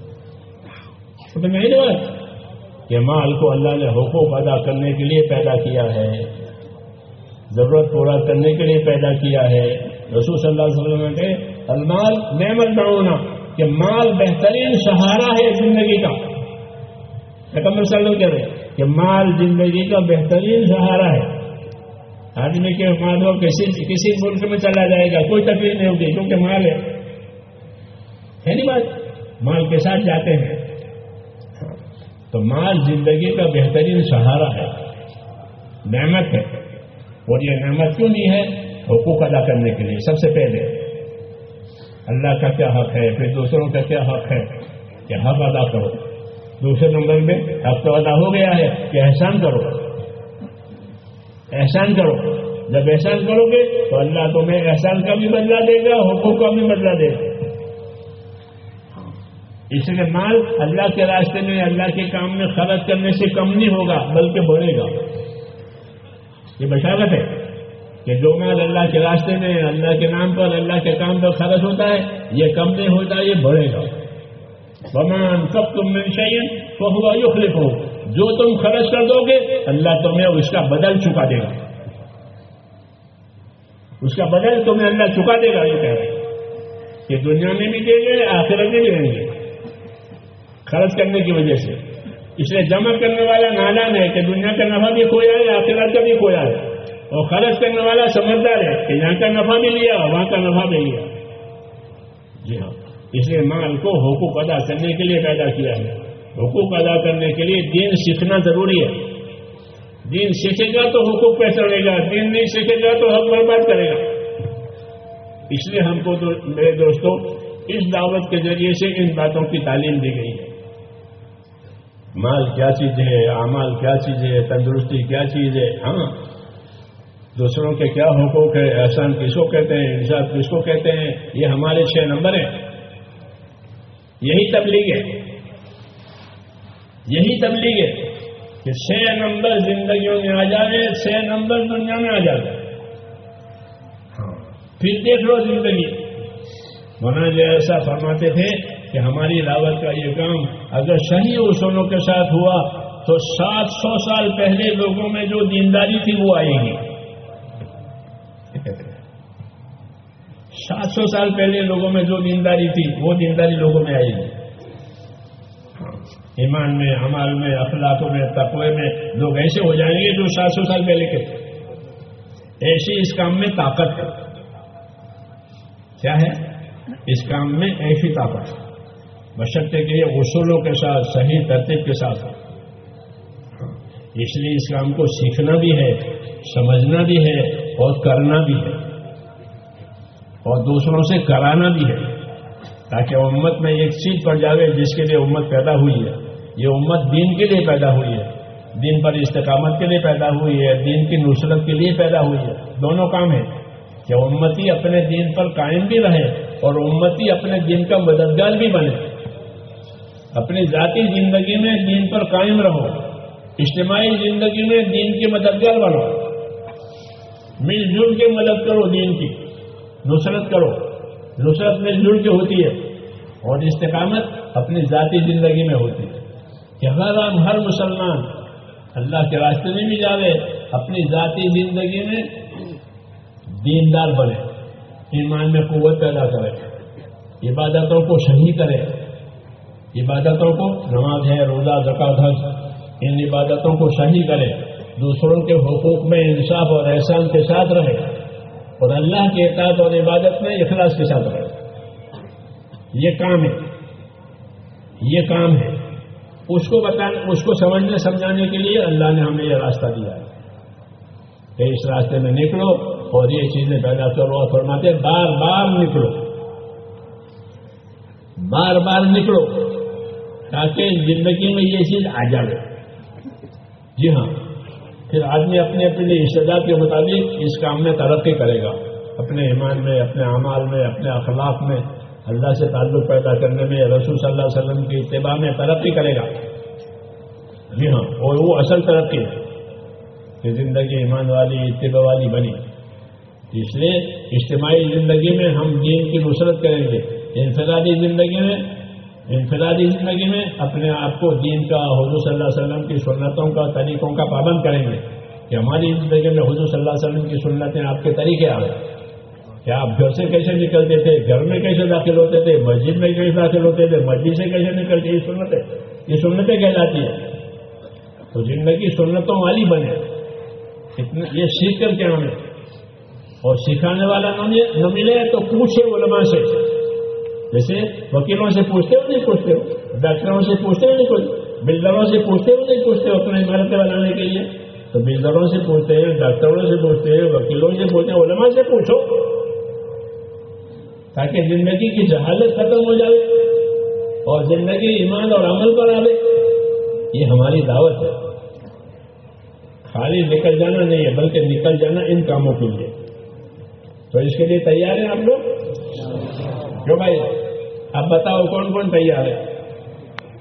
تو نہیں بات کہ مال کو اللہ نے حقوق ادا کرنے کے لیے پیدا کیا ہے، ضرورت پورا کرنے کے لیے پیدا کیا ہے۔ رسول صلی اللہ علیہ وسلم نے کہا المال نعمت معونہ، کہ مال بہترین سہارا ہے زندگی کا۔ پیغمبر صلی اللہ علیہ وسلم کہہ رہے کہ مال زندگی کا بہترین سہارا ہے۔ آدمی کے مال وہ کسی کسی ملک میں چلا جائے گا کوئی تکلیف نہیں ہوگی، کیونکہ مال ہے، ہے نہیں بات؟ مال کے ساتھ جاتے ہیں، تو مال زندگی کا بہترین سہارا ہے، نعمت ہے۔ اور یہ نعمت کیوں نہیں ہے؟ حقوق ادا کرنے کے لیے۔ سب سے پہلے اللہ کا کیا حق ہے، پھر دوسروں کا کیا حق ہے کہ حق ادا کرو۔ دوسرے نمبر میں حق تو ادا ہو گیا ہے کہ احسان کرو، احسان کرو۔ جب احسان کرو گے تو اللہ تمہیں احسان کا بھی بدلہ دے گا، حقوق کا بھی بدلہ دے گا۔ اس لیے مال اللہ کے راستے میں، اللہ کے کام میں خرچ کرنے سے کم نہیں ہوگا بلکہ بڑھے گا۔ یہ بشارت ہے کہ جو مال اللہ کے راستے میں، اللہ کے نام پر، اللہ کے کام پر خرچ ہوتا ہے یہ کم نہیں ہوتا، یہ بڑھے گا۔ وَمَا أَنفَقْتُم مِّن شَيْءٍ فَهُوَ يُخْلِفُهُ، جو تم خرچ کر دو گے اللہ تمہیں اس کا بدل چکا دے گا، اس کا بدل تمہیں اللہ چکا دے گا۔ یہ کہہ رہے ہیں کہ دنیا میں بھی دیں گے، آخرت میں بھی دیں گے خرچ کرنے کی وجہ سے۔ اس لیے جمع کرنے والا نادان ہے کہ دنیا کا نفع بھی کھویا ہے، آخرت کا بھی کھویا ہے، اور خرچ کرنے والا سمجھدار ہے کہ یہاں کا نفع بھی لیا وہاں کا نفع بھی لیا۔ جی ہاں، اس لیے مال کو حقوق ادا کرنے کے لیے پیدا کیا ہے۔ حقوق ادا کرنے کے لیے دین سیکھنا ضروری ہے۔ دین سیکھے گا تو حقوق پہچانے گا، دین نہیں سیکھے گا تو حق برباد کرے گا۔ اس لیے ہم کو تو میرے دوستوں اس دعوت کے ذریعے سے ان باتوں کی تعلیم دی گئی ہے۔ مال کیا چیز ہے، اعمال کیا چیز ہے، تندرستی کیا چیز ہے، ہاں دوسروں کے کیا حقوق ہے، احسان کس کو کہتے ہیں، انصاف کس کو کہتے ہیں، یہ ہمارے چھ نمبر ہیں۔ یہی تبلیغ ہے، یہی تبلیغ ہے کہ چھ نمبر زندگیوں میں آ جائے، چھ نمبر دنیا میں آ جائے، پھر دیکھ لو زندگی۔ مولانا جی ایسا فرماتے تھے کہ ہماری دعوت کا یہ کام اگر صحیح اصولوں کے ساتھ ہوا تو سات سو سال پہلے لوگوں میں جو دینداری تھی وہ آئے گی۔ سات سو سال پہلے لوگوں میں جو دینداری تھی وہ دینداری لوگوں میں آئے گی۔ ایمان میں، عمل میں، اخلاقوں میں، تقوی میں لوگ ایسے ہو جائیں گے جو سات سو سال پہلے کے تھے۔ ایسی اس کام میں طاقت ہے۔ کیا ہے اس کام میں؟ ایسی طاقت، بشرطے کہ یہ اصولوں کے ساتھ، صحیح ترتیب کے ساتھ۔ اس لیے اس کام کو سیکھنا بھی ہے، سمجھنا بھی ہے اور کرنا بھی ہے، اور دوسروں سے کرانا بھی ہے، تاکہ امت میں ایک چیز پڑ جاوے جس کے لیے امت پیدا ہوئی ہے۔ یہ امت دین کے لیے پیدا ہوئی ہے، دین پر استقامت کے لیے پیدا ہوئی ہے، دین کی نصرت کے لیے پیدا ہوئی ہے. دونوں کام ہیں کہ امتی اپنے دین پر قائم بھی رہے اور امتی اپنے دین کا مددگار بھی بنے. اپنی ذاتی زندگی میں دین پر قائم رہو، اجتماعی زندگی میں دین کی مددگار بنو، مل جل کے مدد کرو، دین کی نصرت کرو. نصرت مل جل کے ہوتی ہے اور استقامت اپنی ذاتی زندگی میں ہوتی ہے کہ ہر ہم ہر مسلمان اللہ کے راستے میں بھی جاوے، اپنی ذاتی زندگی میں دیندار بنے، ایمان میں قوت پیدا کرے، عبادتوں کو صحیح کرے، عبادتوں کو نماز ہے، روزہ، زکوٰۃ، حج، ان عبادتوں کو صحیح کرے، دوسروں کے حقوق میں انصاف اور احسان کے ساتھ رہے اور اللہ کی اطاعت اور عبادت میں اخلاص کے ساتھ رہے. یہ کام ہے، یہ کام ہے. اس کو بتانے، اس کو سمجھنے سمجھانے کے لیے اللہ نے ہمیں یہ راستہ دیا ہے کہ اس راستے میں نکلو اور یہ چیزیں پیدا کرو. اور فرماتے ہیں بار بار نکلو، بار بار نکلو تاکہ زندگی میں یہ چیز آ جائے. جی ہاں، پھر آدمی اپنے اپنے استعداد کے مطابق اس کام میں ترقی کرے گا، اپنے ایمان میں، اپنے اعمال میں، اپنے اخلاق میں، اللہ سے تعلق پیدا کرنے میں، رسول صلی اللہ علیہ وسلم کی اتباع میں ترقی کرے گا. جی ہاں، اور وہ اصل ترقی ہے کہ زندگی ایمان والی، اتباع والی بنی. اس لیے اجتماعی زندگی میں ہم دین کی نصرت کریں گے، انفرادی زندگی میں انفرادی زندگی میں اپنے آپ کو دین کا، حضور صلی اللہ علیہ وسلم کی سنتوں کا، طریقوں کا پابند کریں گے کہ ہماری زندگی میں حضور صلی اللہ علیہ وسلم کی سنتیں، آپ کے طریقے آ گئے کہ آپ گھر سے کیسے نکلتے تھے، گھر میں کیسے داخل ہوتے تھے، مسجد میں کیسے داخل ہوتے تھے، مسجد سے کیسے نکلتے، یہ سنتیں یہ سنتیں کہلاتی ہیں. تو زندگی سنتوں والی بنے، یہ سیکھ کر کے ہمیں، اور سکھانے والا نہ ملے تو پوچھے علماء سے. جیسے وکیلوں سے پوچھتے ہو نہیں پوچھتے ہو، ڈاکٹروں سے پوچھتے ہو نہیں پوچھتے، بلڈروں سے پوچھتے ہو نہیں پوچھتے ہو اپنے عمارتیں بنانے کے لیے، تو بلڈروں سے پوچھتے ہیں، ڈاکٹروں سے پوچھتے ہیں، وکیلوں سے پوچھتے ہیں، علماء سے پوچھو تاکہ زندگی کی جہالت ختم ہو جائے اور زندگی ایمان اور عمل پر آئے. یہ ہماری دعوت ہے، خالی نکل جانا نہیں ہے بلکہ نکل جانا ان کاموں کے لیے. تو اس کے لیے تیار ہیں آپ لوگ؟ جو بھائی آپ بتاؤ کون کون تیار ہے؟